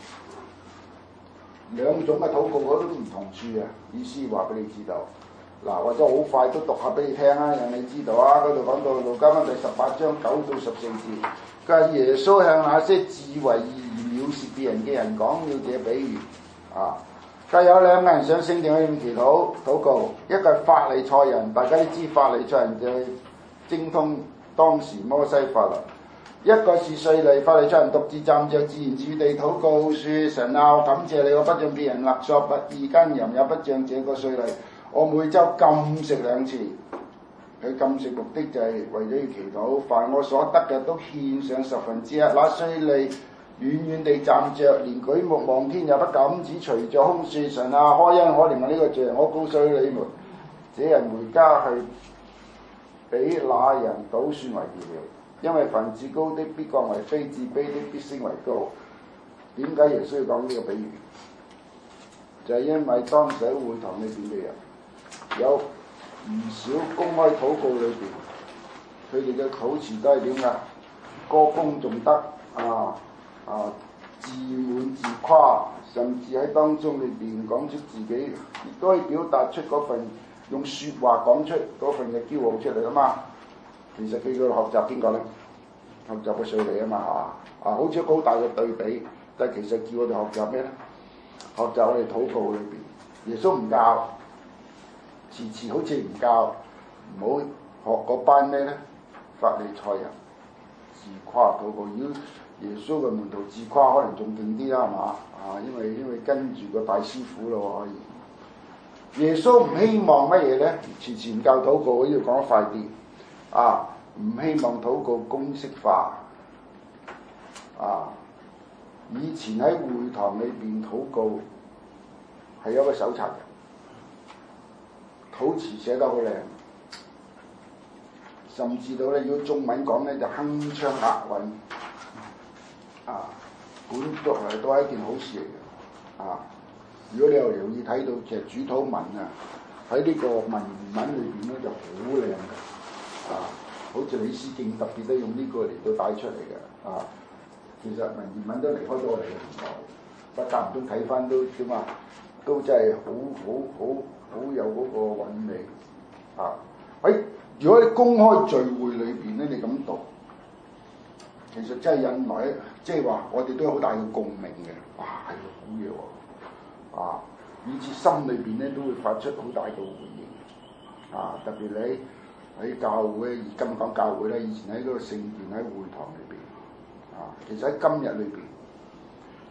兩種嘅禱告嗰種唔同處嘅意思話俾你知道。嗱，或者好快都讀下俾你聽啊，讓你知道啊。嗰度講到路加福音第十八章九到十四節，佢話耶穌向那些自為義而藐視別人嘅人講了這比喻啊。佢有兩個人上聖殿去祈禱禱告，一個係法利賽人，大家都知法利賽人就係精通當時摩西法律，一個是稅吏。法利賽人獨自站着自言自語地禱告說：神啊，我感謝你，我不像別人勒索不義奸淫，也不像這個稅吏。我每週禁食兩次。佢禁食目的就係為咗要祈禱，凡我所得嘅都獻上十分之一。那稅吏遠遠地站着，連舉目望天也不敢，只隨着空說：神啊，開恩可憐我呢個罪人。我告訴你們，這人回家去比那人倒算為義了，因為凡自高的必降為卑，自卑的必升為高。點解耶穌要講呢個比喻？就係、是、因為當時喺會堂裏邊嘅人有唔少公開禱告裏邊，佢哋嘅禱詞都係點㗎？歌功頌德啊啊，自滿自誇，甚至喺當中裏邊講出自己，亦都可以表達出嗰份用説話講出嗰份嘅驕傲出嚟啊嘛。其實佢要學習邊個咧？學習個稅吏啊嘛，係嘛？啊，好似一個好大嘅對比，但係其實叫我哋學習咩咧？學習我哋禱告裏邊，耶穌唔教，遲遲好似唔教，唔好學嗰班咩咧？法利賽人自誇禱告，如果耶穌嘅門徒自誇，可能仲勁啲啦，係嘛？啊，因為因為跟住個大師傅咯，可以。耶穌唔希望乜嘢咧？遲遲唔教禱告，要講得快啲。啊，唔希望禱告公式化。啊，以前喺會堂裏邊禱告係有個手冊嘅，禱詞寫得好靚，甚至到咧，如果中文講咧就鏗鏘押韻。啊，本讀嚟都係一件好事嚟嘅。啊，如果你又容易睇到，其實主禱文啊，喺呢個文言文裏邊咧就好靚嘅。啊，好似李思敬特別都用呢個嚟到帶出嚟嘅。啊，其實文言文都離開咗我哋嘅年代，不間唔中睇翻都點啊，都真係好好好好有嗰個韻味。啊，喺如果你公開聚會裏邊咧，你咁讀。其實真係引來，即係話我哋都有好大嘅共鳴嘅。哇，係個好嘢喎！啊，以至心裏邊咧都會發出好大嘅回應。啊，特別你喺教會，而今講教會咧，以前喺嗰個聖殿喺會堂裏邊。啊，其實喺今日裏邊，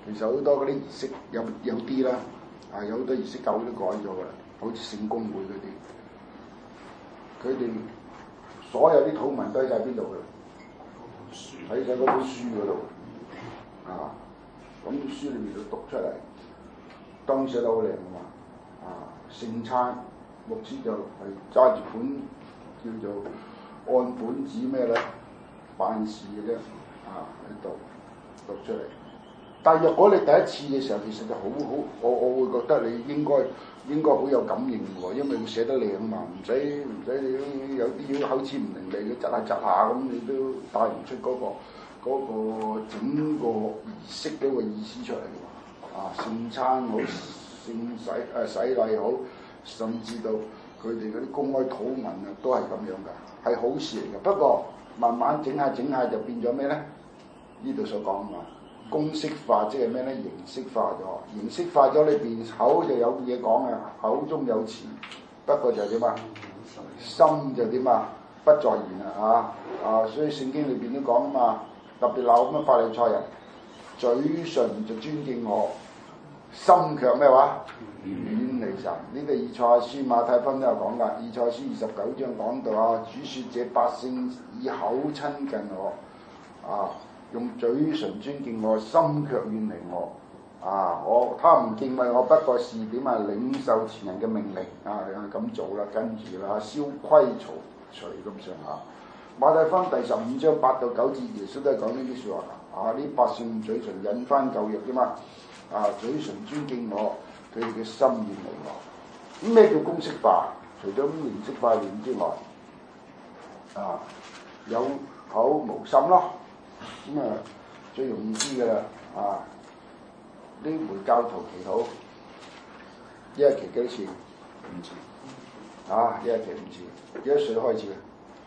其實好多嗰啲儀式有有啲啦，啊有好多儀式教會都改咗㗎啦，好似聖公會嗰啲，佢哋所有啲禱文都喺晒邊度㗎？喺晒嗰本書嗰度，啊，咁書裏面就讀出嚟，當然寫得好靚㗎嘛，啊聖餐牧師就係揸住本叫做按本子咩咧辦事嘅啫，啊喺度讀出嚟。但係若果你第一次嘅時候，其實就好好，我我會覺得你應該應該好有感應喎，因為佢寫得靚嘛，唔使唔使你有啲口齒唔伶俐嘅，窒下窒下咁，你都帶唔出嗰、嗰個嗰個整個儀式嗰個意思出嚟嘅。啊，聖餐好，聖洗誒洗禮好，甚至到佢哋嗰啲公開禱文啊，都係咁樣㗎，係好事嚟嘅。不過慢慢整下整下就變咗咩咧？呢度所講嘛。公式化即係咩咧？形式化咗，形式化咗，你邊口就有嘢講啊，口中有詞，不過就點啊？心就點啊？不在言啊！嚇啊！所以聖經裏邊都講啊嘛，特別鬧咁嘅法利賽人，嘴唇就尊敬我，心卻咩話？遠離神。呢個以賽亞書馬太福音都有講㗎，以賽亞書二十九章講到啊，主説這百姓以口親近我，啊！用嘴唇尊敬我，心卻遠離我。啊！我他唔敬畏我，不過是點啊？領受前人嘅命令啊，咁做啦，跟住啦，蕭規曹隨咁上下。馬太福音第十五章八到九節，耶穌都係講呢啲説話。啊！呢百姓嘴唇引翻舊約啫嘛。啊！嘴唇尊敬我，佢哋嘅心遠離我。咁咩叫公式化？除咗形式化念之外，啊，有口無心咯。咁啊，最容易知㗎啦，啊！啲回教徒祈禱，一日祈幾多次？五次。啊，一日祈五次。幾多歲開始嘅？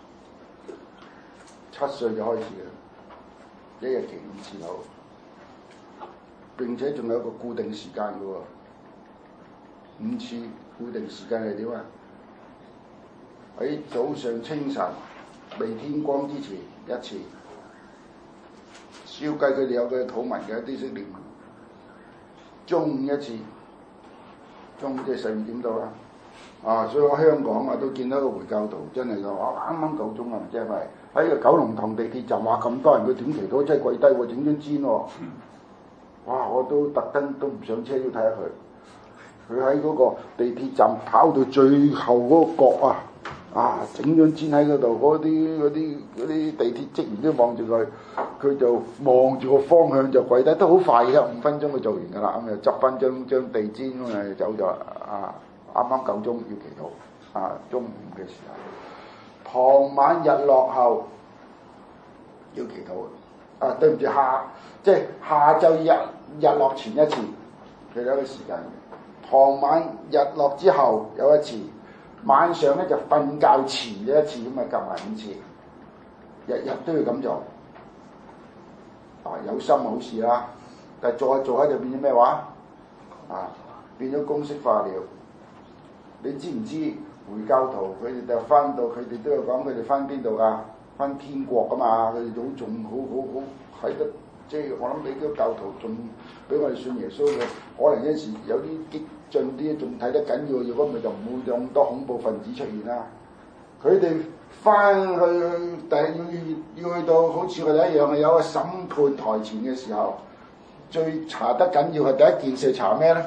七歲就開始嘅，一日祈五次好。並且仲有一個固定時間嘅喎，五次固定時間係點啊？喺早上清晨未天光之前一次。照計佢哋有嘅禱文嘅一啲識念，中午一次，中午即係十二點到啦。啊，所以我香港啊都見到個回教徒真係㗎，哇啱啱夠鐘啊，唔知係咪喺個九龍塘地鐵站話咁多人佢點祈禱真係跪低喎，整張氈喎。哇！我都特登都唔上車要睇下佢，佢喺嗰個地鐵站跑到最後嗰個角啊！啊！整張氈喺嗰度，嗰啲啲啲地鐵職員都望住佢，佢就望住個方向就跪低，都好快嘅，五分鐘就做完㗎啦。咁就執翻張張地氈咁啊走咗啊！啱啱夠鐘要祈禱啊！中午嘅時候，傍晚日落後要祈禱啊！對唔住下，即係下晝日日落前一次，佢有一個時間嘅。傍晚日落之後有一次。晚上咧就瞓覺前嘅一次，咁啊夾埋五次，日日都要咁做。啊，有心好事啦，但係做下做下就變咗咩話？啊，變咗公式化了。你知唔知回教徒佢哋就翻到，佢哋都有講佢哋翻邊度㗎？翻天國㗎嘛，佢哋都仲好好好喺得，即係我諗你啲教徒仲比我哋信耶穌嘅，可能有時有啲激進啲仲睇得緊要，如果唔係就唔會咁多恐怖分子出現啦。佢哋翻去，但係要要去到好似我哋一樣係有個審判台前嘅時候，最查得緊要係第一件事查咩咧？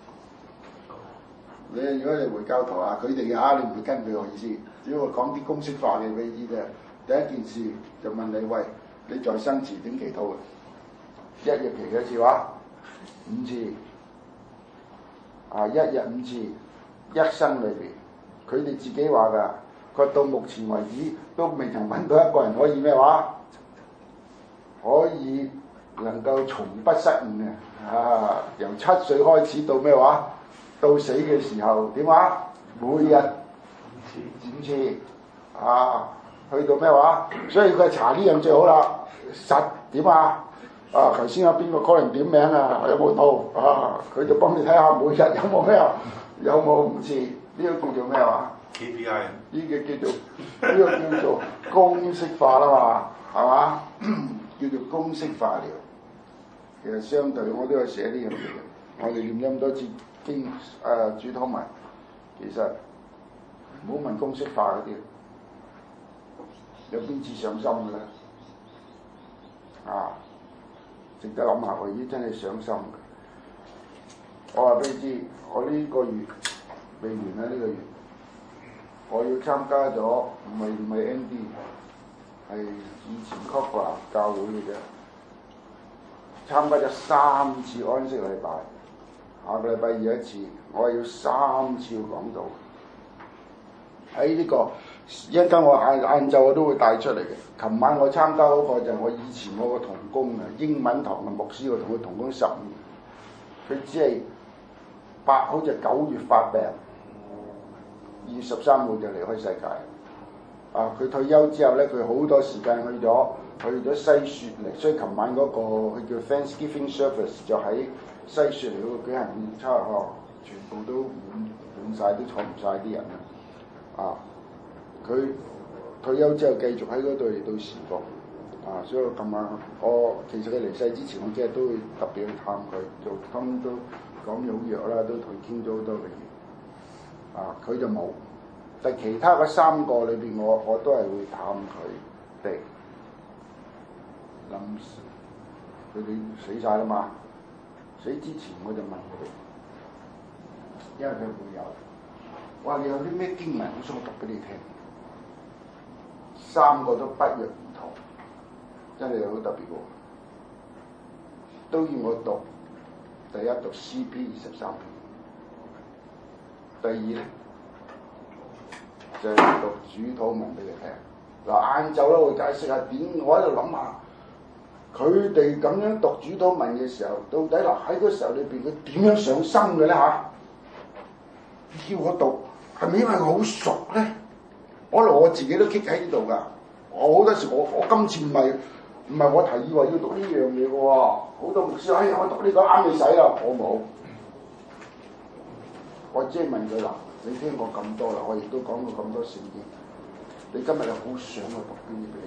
你如果你回教徒啊，佢哋嘅啊，你唔會跟佢嘅意思，只要講啲公式化嘅俾你知啫。第一件事就問你：喂，你在生前點祈禱嘅？一日祈幾次話？五次。啊！一日五次，一生裏邊，佢哋自己話㗎，佢到目前為止都未曾揾到一個人可以咩話，可以能夠從不失誤嘅。啊，由七歲開始到咩話，到死嘅時候點話？每日五次，五次，啊，去到咩話？所以佢查呢樣最好啦，實點啊？啊！頭先有邊個可能點名啊？有冇到啊？佢就幫你睇下每日有冇咩，有冇五次？呢、這個叫做咩話 ？K P I 呢個叫做呢、這個叫做公式化啦嘛，係嘛？叫做公式化了。 其實相對我都有寫呢樣嘢嘅。我哋念咗咁多次經誒主禱文，其實唔好問公式化嗰啲，有邊次上心嘅咧？啊，值得諗下喎！依真係上心嘅。我話俾你知，我呢個月未完啦，呢個月我要參加咗，唔係唔係 N D， 係以前 Cobra 教會嘅啫。參加咗三次安息禮拜，下個禮拜二一次，我係要三次講道。喺呢、這個一陣間我晏晏晝我都會帶出嚟嘅。琴晚我參加嗰個就係我以前我個同工啊，英文堂嘅牧師，我同佢同工十年，佢只係八好似九月發病，二月十三號就離開世界。啊，佢退休之後咧，佢好多時間去咗去咗西雪嚟，所以琴晚嗰、那個佢叫 Thanksgiving Service 就喺西雪嚟嗰個舉行演出嗬，全部都滿滿曬，都坐唔晒啲人啊！啊，佢退休之後繼續喺嗰度嚟到侍奉啊，所以琴晚我其實佢離世之前，我幾日都會特別去探佢，做通都講踴躍啦，都同佢傾咗好多嘅嘢。啊，佢就冇。但其他嗰三個裏邊，我我都係會探佢哋。臨時佢哋死晒啦嘛，死之前我就問佢哋，因為佢會有，我話你有啲咩經文好想我讀俾你聽。三個都不約而同，真係好特別喎。都要我讀，第一讀詩篇二十三篇，第二咧。就係讀主禱文俾你聽。嗱，晏晝咧會解釋下點，我喺度諗下，佢哋咁樣讀主禱文嘅時候，到底嗱喺嗰時候裏邊佢點樣上心嘅咧嚇？叫我讀係咪因為佢好熟咧？可能我自己都棘喺呢度㗎。我好多時我我今次唔係唔係我提議話要讀呢樣嘢嘅喎，好多牧師哎呀我讀呢個啱你使啦，我冇，我即係問佢嗱。你聽過咁多啦，我亦都講過咁多聖經。你今日又好想我讀邊啲俾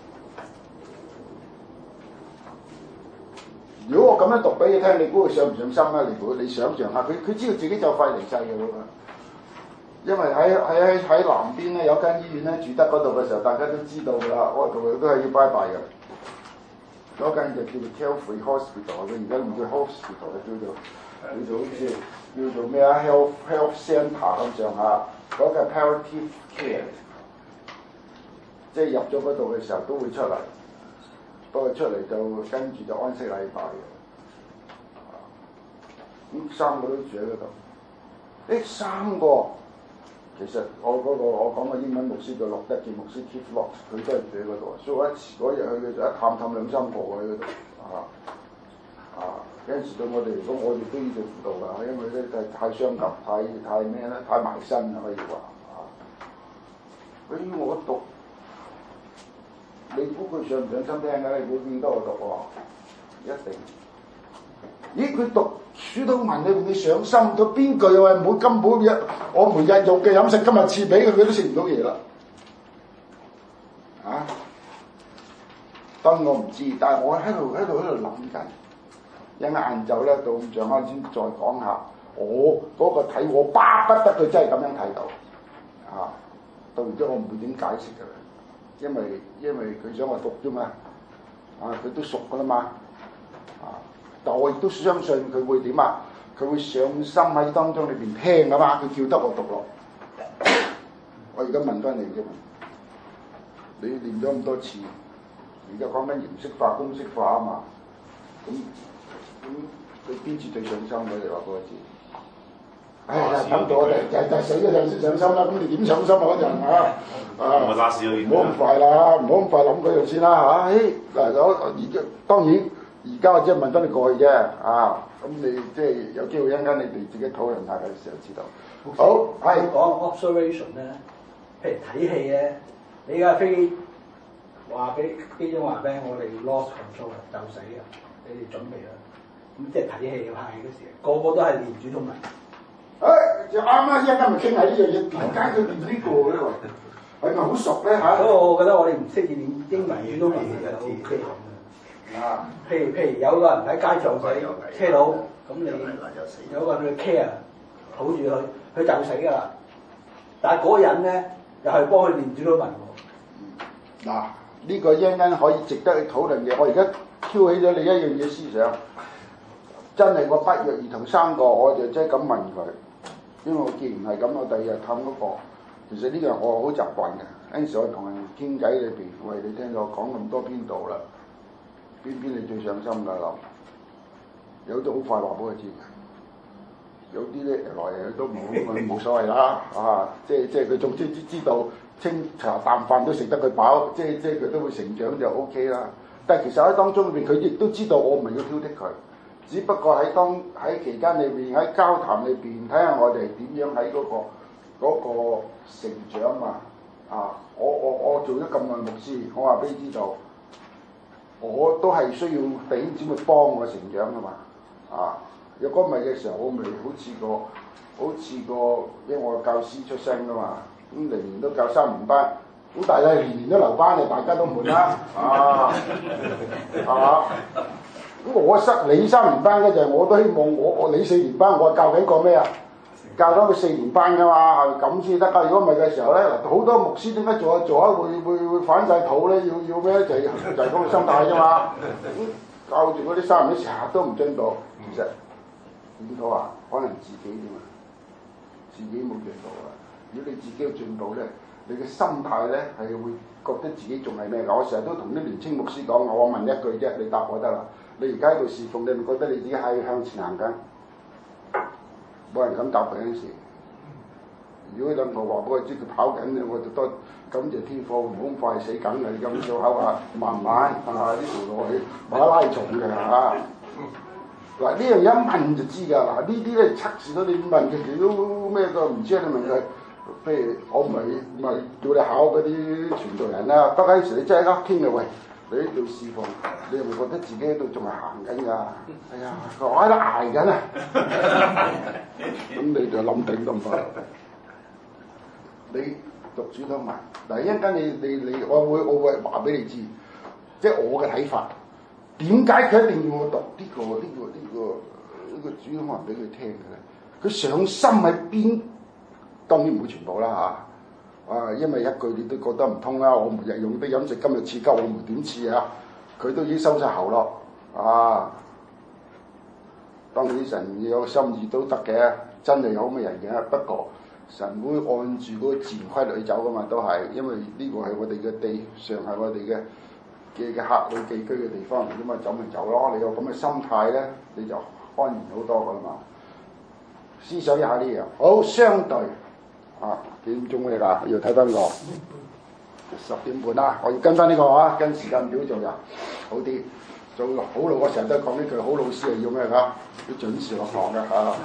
你？如果我咁樣讀俾你聽，你估佢上唔上心啊？你估你想象下，佢佢知道自己就快離世嘅喎。因為喺喺喺喺南邊咧有間醫院咧住得嗰度嘅時候，大家都知道㗎啦。我同佢都係要拜拜嘅。嗰間就叫做 Calvary Hospital， 佢而家唔叫 Hospital， 叫做叫做好似。叫做咩啊 ？Health Health Centre 咁上下，嗰個 Palliative Care， 即係入咗嗰度嘅時候都會出嚟，不過出嚟就跟住就安息禮拜嘅。咁三個都住喺嗰度。呢三個其實我嗰、嗰個我講嘅英文牧師叫洛德健牧師 Keith Locks， 佢都係住喺嗰度。所以我一嗰日去嘅就一探探兩三個喺嗰度啊啊！有陣時對我哋嚟講，我哋都要做輔導㗎，因為咧就太傷感、太太咩咧、太埋身啦可以話啊！佢要我讀，你估佢上唔上心聽㗎？你估見得我讀喎？一定。咦？佢讀主禱文裏邊嘅上心，佢邊句又係每根本日我每日用嘅飲食，今日賜俾佢，佢都食唔到嘢啦。啊！當我唔知，但係我喺度喺度喺度諗緊。一晏晝咧到咁上下先再講下，我嗰個睇我巴不得佢真係咁樣睇到，啊！到然之後我唔會點解釋㗎啦，因為因為佢想我讀啫嘛，啊佢都熟㗎啦嘛，啊！但我亦都相信佢會點啊？佢會上心喺當中裏邊聽㗎嘛，佢叫得我讀咯。我而家問翻你啫，你念咗咁多次，而家講緊形式化、公式化啊嘛，咁。咁佢邊次最上心嘅？你話嗰個字？唉、哎，等到我哋日日死嗰陣先上心啦。咁你點上心啊？嗰陣啊？啊！唔好咁快啦，唔好咁快諗嗰樣先啦嚇。誒嗱，我而家當然而家我只係問翻你過去啫。啊，咁你即係有機會一陣間你哋自己討論下嘅時候知道。好，係講 observation 咧，譬如睇戲咧，你而家飛機話俾機長話俾我哋 lost control 就死啊！你哋準備啦。咁即係睇戲派嗰時，個個都係練主禱文。 誒，就啱啱一陣間咪傾下呢樣嘢，點解佢練呢個咧？係咪好熟咧嚇？ 所以我覺得我哋唔識練英文主禱文就 O K 咁。 啊， 譬如譬如有個人喺街上死車佬，咁你有個人去 care 抱住佢，佢就死㗎啦。但係嗰個人咧又係幫佢念主禱文喎。 嗱，呢個一陣間可以值得去討論嘅。我而家挑起咗你一樣嘢思想，真係我不約而同三個，我就即係咁問佢，因為我既然係咁，我第二日探嗰個，其實呢樣我好習慣嘅。有陣時我同人傾偈裏邊，喂，你聽我講咁多邊度啦，邊邊你最上心㗎諗？有啲好快話俾佢知，有啲咧來嚟都冇冇所謂啦，啊，即係即係佢總之知知道清茶啖飯都食得佢飽，即係即係佢都會成長就 O K 啦。但係其實喺當中裏邊，佢亦都知道我唔係要挑剔佢，只不過喺當喺期間裏邊喺交談裏邊睇下我哋點樣喺嗰個嗰個成長嘛。啊！我我我做咗咁耐牧師，我話俾你知道，我都係需要弟兄姊妹幫我成長噶嘛。啊！若果唔係嘅時候，我咪好似個好似個，因為我係教師出身噶嘛，咁年年都教三年班，咁但係年年都留班嘅，大家都悶啦。啊，係嘛？咁我塞你三年班嗰陣，我都希望我我你四年班，我教緊個咩啊？教咗佢四年班㗎嘛，係咁先得㗎。如果唔係嘅時候咧，嗱好多牧師點解做下做下會會會反晒肚咧？要要咩？就係、是、就係咁嘅心態啫嘛。咁教住嗰啲三年，成日都唔進步，其實點講啊？可能自己點啊？自己冇進步啊！如果你自己有進步咧，你嘅心態咧係會覺得自己仲係咩㗎？我成日都同啲年青牧師講，我問一句啫，你答我得啦。你而家喺度侍奉，你咪覺得你自己係向前行緊？冇人敢答佢嗰陣時。如果兩個話俾我知佢跑緊咧，我就多感謝天父，唔好咁快死緊嘅，咁數口啊，慢慢啊，呢條路係馬拉松嘅嚇。嗱呢樣一問就知㗎。嗱呢啲咧測試到你問佢哋都咩都唔知，你問佢，譬如我唔係唔係叫你考嗰啲傳道人啦，不過嗰時你真係一傾啊，喂，你喺度侍奉，你係咪覺得自己喺度仲係行緊㗎？哎呀，我喺度捱緊啊！咁你就諗定咁快。你讀主禱文，嗱一陣間你你你，我會我會話俾你知，即係我嘅睇法。點解佢一定要我讀呢個呢個呢個呢個主禱文俾佢聽嘅咧？佢上心喺邊？當然唔會全部啦嚇。啊，因為一句你都覺得唔通啦。我每日用啲飲食，今日賜給我們點賜啊？佢都已經收晒喉咯。啊，當然神有心意都得嘅，真係有咁嘅人嘅。不過神會按住嗰個自然規律去走噶嘛，都係因為呢個係我哋嘅地上係我哋嘅嘅嘅客旅寄居嘅地方嚟啫嘛，走咪走咯。你有咁嘅心態咧，你就安然好多噶啦嘛。思想一下呢樣，好相對啊幾點鐘嚟㗎？要睇翻個十點半啦，我要跟翻呢個啊，跟時間表做人好啲。做好老，我成日都講呢句，好老師係要咩㗎？要準時落堂嘅嚇。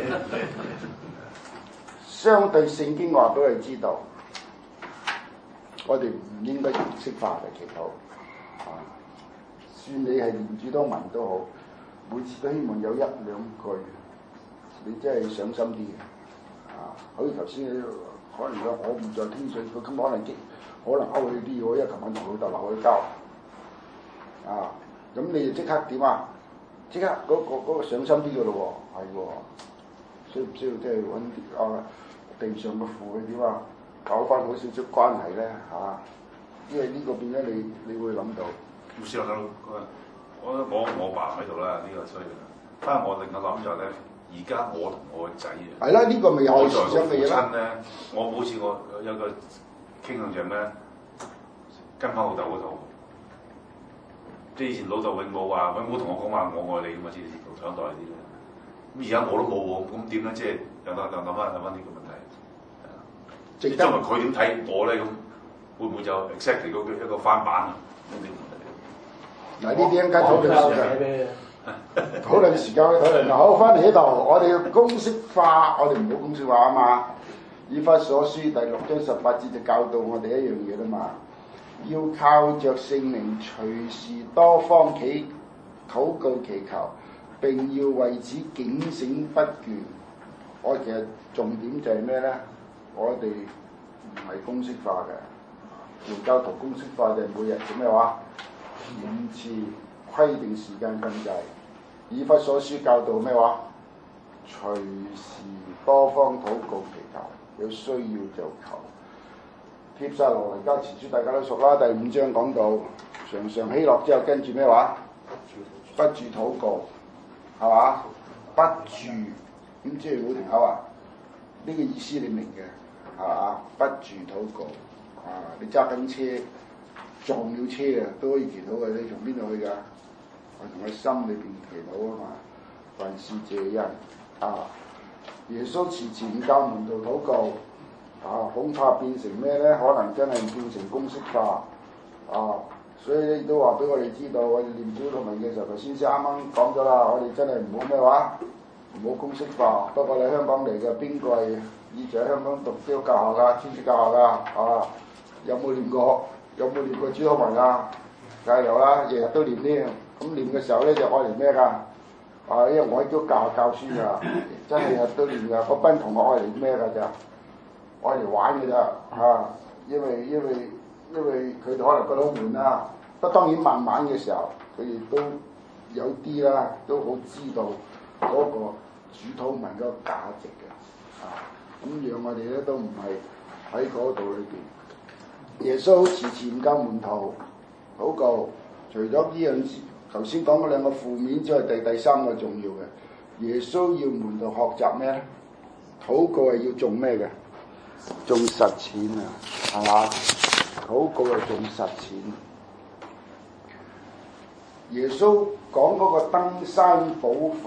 相對聖經話俾佢知道，我哋唔應該形式化嘅祈禱。啊，算你係念主禱文都好，每次都希望有一兩句，你真係上心啲嘅。啊，好似頭先可能我唔在天水，佢咁可能激，可能勾起啲喎，因為琴晚同老豆鬧佢交。啊，咁你就即刻點啊？即刻嗰、嗰個嗰個上心啲嘅咯喎，係喎，需唔需要即係揾啲啊？地上嘅父佢點啊？搞翻好少少關係咧嚇、啊，因為呢個變咗你，你會諗到。 唔知我諗，我我我爸喺度啦，呢、呢個所以，翻我另外諗就係咧，而家我同我個仔啊， 係啦，呢個咪又思想嘅嘢啦。 咧，我好似我有個傾向就咩，跟翻老豆嗰套。即係以前老豆永冇話，永冇同我講話我愛你咁啊，似同上一代啲咧。咁而家我都冇喎，咁點咧？即係又諗又諗翻諗翻呢個問題。即係將來佢點睇我咧？咁會唔會就 exactly 嗰一個翻版啊？ 嗱，呢啲應該討論時間，討論時間去討論。好，翻嚟呢度，我哋要公式化，我哋唔好公式化啊嘛。以弗所書第六章十八節就教導我哋一樣嘢啦嘛，要靠着聖靈隨時多方祈禱告祈求，並要為此警醒不倦。我其實重點就係咩咧？我哋唔係公式化嘅，原教徒公式化就係每日做咩話？五次規定時間禁制。以弗所書教導咩話？隨時多方禱告祈求，有需要就求。帖撒羅尼迦前書大家都熟啦，第五章講到常常喜樂之後跟住咩話？不住禱告，係嘛？不住咁即係冇停口啊？呢、這個意思你明嘅係嘛？不住禱告啊！你揸緊車撞了車啊，都可以祈禱嘅。你從邊度去㗎？我從佢心裏邊祈禱啊嘛。凡事謝恩啊！耶穌遲遲教門徒禱告啊，恐怕變成咩咧？可能真係變成公式化啊！所以咧都話俾我哋知道，我哋念主禱文嘅時候，頭先先啱啱講咗啦，我哋真係唔好咩話，唔好公式化。不過你香港嚟嘅邊個係以前喺香港讀基督教學㗎、天主教學㗎啊？有冇念過？有冇念過主禱文啊？梗係有啦，日日都念添。咁念嘅時候咧就愛嚟咩㗎？啊，因為我喺基督教學教書㗎，真係日日都念㗎。嗰班同學愛嚟咩㗎咋？愛嚟玩㗎咋嚇？因為因為因為佢哋可能覺得好悶啦。不過當然慢慢嘅時候，佢哋都有啲啦，都好知道嗰個主禱文嗰個價值嘅。啊，咁讓我哋咧都唔係喺嗰度裏邊。耶穌遲遲唔教門徒禱告，除咗呢樣頭先講嗰兩個負面之外，第第三個重要嘅，耶穌要門徒學習咩咧？禱告係要做咩嘅？做實踐啊，係嘛？禱告係做實踐。耶穌講嗰個登山寶訓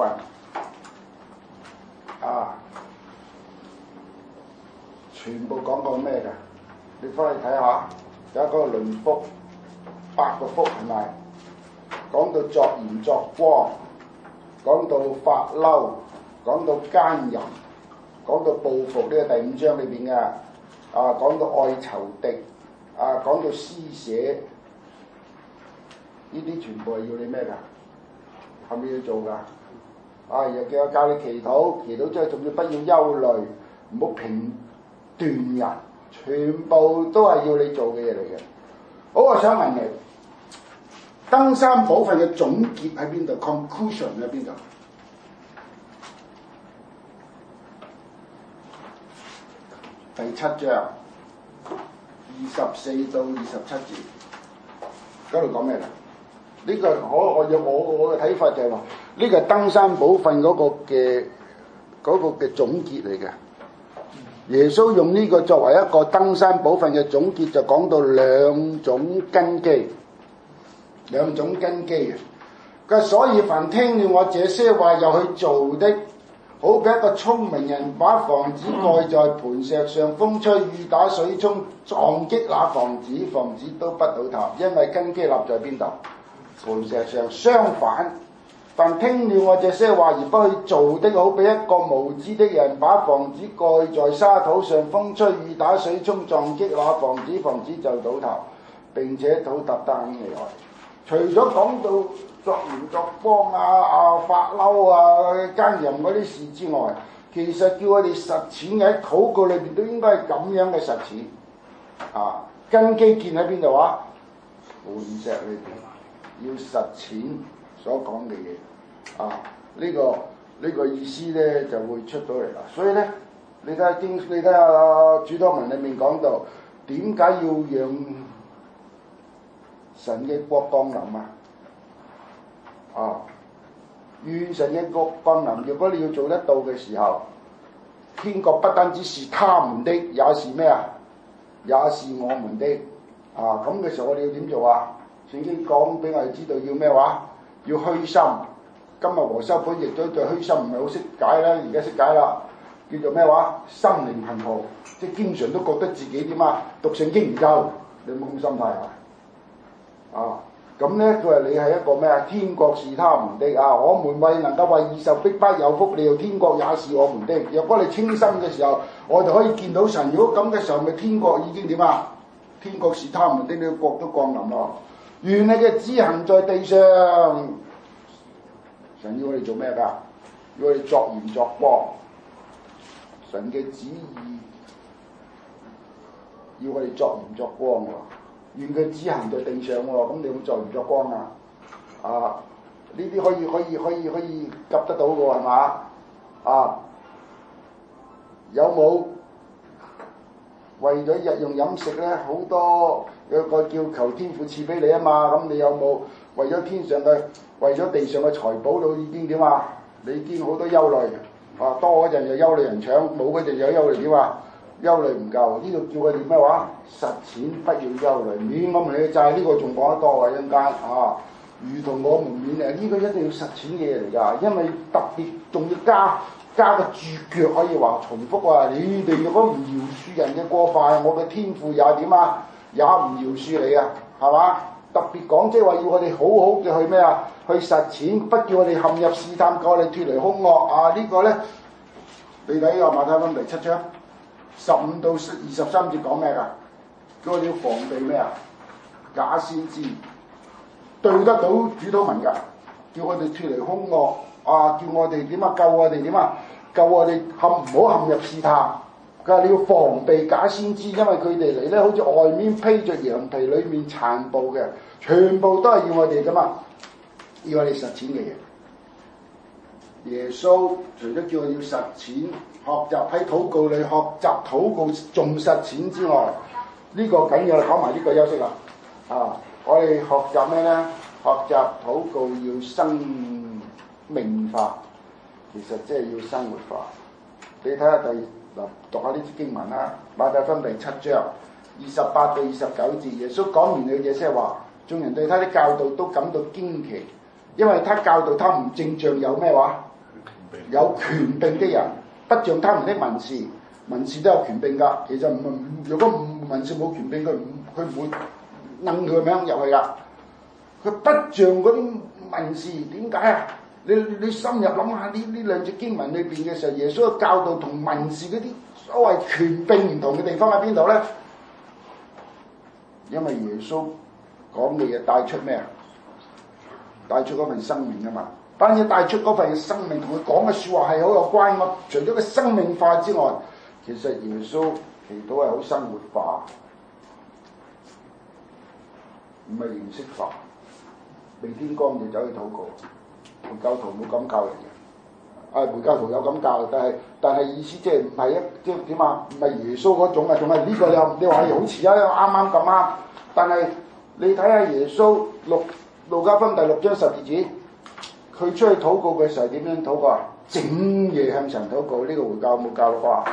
啊，全部講過咩㗎？你翻去睇下，有一個論福，八個福係咪？講到作鹽作光，講到發嬲，講到奸淫，講到報復，呢個第五章裏邊嘅，啊講到愛仇敵，啊講到施捨，呢啲全部係要你咩㗎？係咪要做㗎？啊又叫我教你祈禱，祈禱之後仲要不要憂慮，唔好評斷人，全部都係要你做嘅嘢嚟嘅。好，我想問你。登山寶訓嘅總結喺邊度 ？Conclusion 喺邊度？第七章二十四到二十七節，嗰度講咩啦？呢、這個我我有我我嘅睇法就係話，呢、這個登山寶訓嗰個嘅嗰個嘅總結嚟嘅。耶穌用呢個作為一個登山寶訓嘅總結，就講到兩種根基。兩種根基啊！佢所以凡聽了我這些話又去做的，好比一個聰明人把房子蓋在磐石上，風吹雨打水沖撞擊那房子，房子都不倒塌，因為根基立在邊度？磐石上。相反，凡聽了我這些話而不去做的，好比一個無知的人把房子蓋在沙土上，風吹雨打水沖撞擊那房子，房子就倒塌，並且倒塌得很厲害。除咗講到作鹽作光啊、啊發嬲啊、奸淫嗰啲事之外，其實叫我哋實踐嘅喺禱告裏邊都應該係咁樣嘅實踐。啊，根基建喺邊度啊？磐石裏邊要實踐所講嘅嘢。啊，呢、這個呢、這個意思咧就會出到嚟啦。所以咧，你睇下經，你睇下主禱文裏面講到點解要讓神嘅國降臨啊！啊，願神嘅國降臨。如果你要做得到嘅時候，天國不單止是他們的，也是咩啊？也是我們的。啊，咁嘅時候我哋要點做啊？聖經講俾我哋知道要咩話？要虛心。今日和修本譯咗對虛心唔係好識解啦，而家識解啦，叫做咩話？心靈貧乏，即係經常都覺得自己點啊？讀聖經唔夠，你有冇咁心態啊？啊，咁咧佢話你係一個咩啊？天國是他們的啊！我們為能夠為義受逼迫有福了，天國也是我們的。若果你清心嘅時候，我哋可以見到神。如果咁嘅時候，咪天國已經點啊？天國是他們的，呢個國都降臨咯。願你嘅旨行在地上。神要我哋做咩㗎？要我哋作鹽作光。神嘅旨意要我哋作鹽作光喎。願佢旨行在地上喎，咁你會作鹽作光啊？ 啊，呢啲可以可以可以可以及得到嘅係嘛？啊，有冇為咗日用飲食咧？好多有個叫求天父賜俾你啊嘛，咁你有冇為咗天上嘅，為咗地上嘅財寶都已經點啊？你已經好多憂慮啊，多嗰陣又憂慮人搶，冇嗰陣又憂慮點啊？憂慮唔夠，呢度叫佢哋咩話？實踐不要憂慮，免我們嘅債，呢個仲講得多啊！一陣間啊，如同我們免誒，呢個一定要實踐嘅嘢嚟㗎，因為特別仲要加加個注腳，可以話重複啊！你哋如果唔饒恕人嘅過犯，我嘅天父也點啊？也唔饒恕你啊，係嘛？特別講即係話要我哋好好嘅去咩啊？去實踐，不叫我哋陷入試探，叫我哋脫離兇惡啊！這個、呢個咧，你睇個馬太福音第七章。十五到二十三節講咩㗎？叫我哋要防備咩啊？假先知對得到主禱文㗎，叫我哋脫離兇惡啊！叫我哋點啊？救我哋點啊？救我哋陷唔好陷入試探。佢話你要防備假先知，因為佢哋嚟咧，好似外面披着羊皮，裡面殘暴嘅，全部都係要我哋㗎嘛，要我哋實踐嘅嘢。耶穌除咗叫我要實踐。學習喺禱告裏學習禱告重實踐之外，呢、這個緊要啦，講埋呢個休息啦。啊，我哋學習咩咧？學習禱告要生命化，其實即係要生活化。你睇下第嗱讀下呢啲經文啦，馬太福音第七章二十八到二十九節，耶穌講完嘅嘢即係話，眾人對他的教導都感到驚奇，因為他教導他唔正像有咩話，有權柄的人。不像他們的文士，文士都有權柄㗎。其實唔唔，如果唔文士冇權柄，佢唔佢唔會掹佢個名入去㗎。佢不像嗰啲文士，點解啊？你你深入諗下呢呢兩隻經文裏邊嘅時候，耶穌嘅教導同文士嗰啲所謂權柄唔同嘅地方喺邊度咧？因為耶穌講嘅嘢帶出咩啊？帶出嗰份生命啊嘛。反而帶出嗰份生命，同佢講嘅説話係好有關嘅。除咗個生命化之外，其實耶穌祈禱係好生活化，唔係形式化。未天光就走去禱告，回教徒冇咁教人嘅。啊，回教徒有咁教，但係但係意思即係唔係一即係點啊？唔係耶穌嗰種啊，仲係呢個你你話好似啊啱啱咁啱。但係你睇下耶穌路路加福音第六章十二節。佢出去禱告嘅時候點樣禱告啊？整夜向神禱告，呢、這個回教有冇教到啩？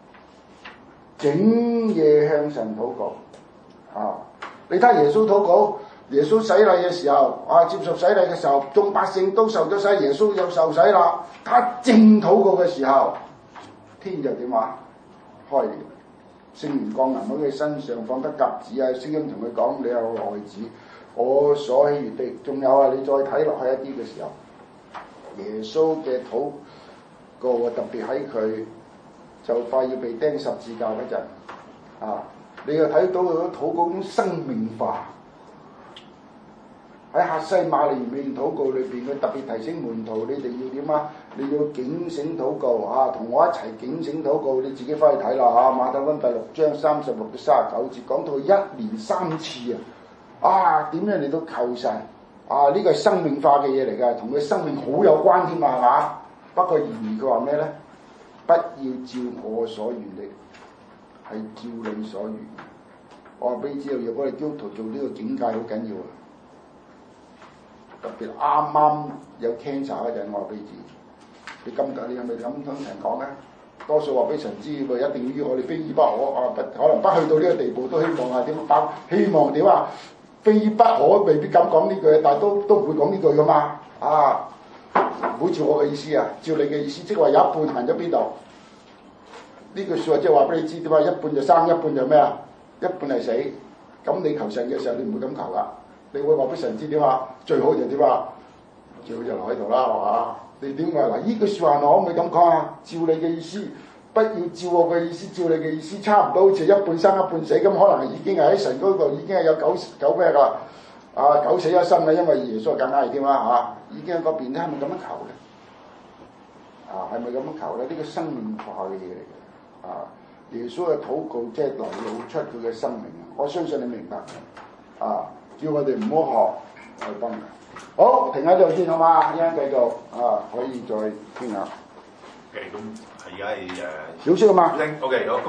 整夜向神禱告啊！你睇耶穌禱告，耶穌洗禮嘅時候啊，接受洗禮嘅時候，眾百姓都受咗洗，耶穌又受洗啦。他正禱告嘅時候，天就點啊？開了，聖靈降臨喺佢身上，放得鴿子啊！聲音同佢講：你係我愛子，我所喜悅的。仲有啊，你再睇落去一啲嘅時候。耶穌嘅禱告特別喺佢就快要被釘十字架嗰陣啊，你又睇到佢嘅禱告種生命化。喺客西馬尼園禱告裏邊，佢特別提醒門徒：你哋要點啊？你要警醒禱告啊，同我一齊警醒禱告。你自己翻去睇啦嚇，馬太福音第六章三十六到三十九節講到一連三次啊，啊點樣嚟到求神？啊！呢、這個係生命化嘅嘢嚟㗎，同佢生命好有關添啊，係嘛？不過然而佢話咩咧？不要照我所願的，係照你所願。我話俾你知道，若果我哋基督徒做呢個境界好緊要啊！特別啱啱有 cancer 嗰陣，我話俾你知，你今日你係咪咁同神講咧？多數話俾神知，佢一定要我哋非醫不可啊！不可能不去到呢個地步，都希望係點啊？希望點啊？非不可，未必敢講呢句，但係都都唔會講呢句噶嘛。啊，唔好照我嘅意思啊，照你嘅意思，即係話有一半行咗邊度？呢句説話即係話俾你知點啊？一半就生，一半就咩啊？一半係死。咁你求神嘅時候，你唔會咁求噶，你會話俾神知點啊？最好就點啊？最好就留喺度啦，係嘛？你點話嗱？呢句説話我可唔可以咁講啊？照你嘅意思。不要照我嘅意思，照你嘅意思，差唔多好似一半生一半死咁，可能已經係喺神嗰度已經係有九九咩噶，啊九死一生啦，因為耶穌更加係添啦嚇，已經喺嗰邊咧，係咪咁樣求咧？啊，係咪咁樣求咧？呢、這個生命化嘅嘢嚟嘅，啊，耶穌嘅禱告即係流露出佢嘅生命，我相信你明白嘅，啊，叫我哋唔好學係崩嘅。好，停喺度先好嘛？一陣繼續啊，可以再傾下。 嘅咁而家係誒少少啊嘛。 O K 好。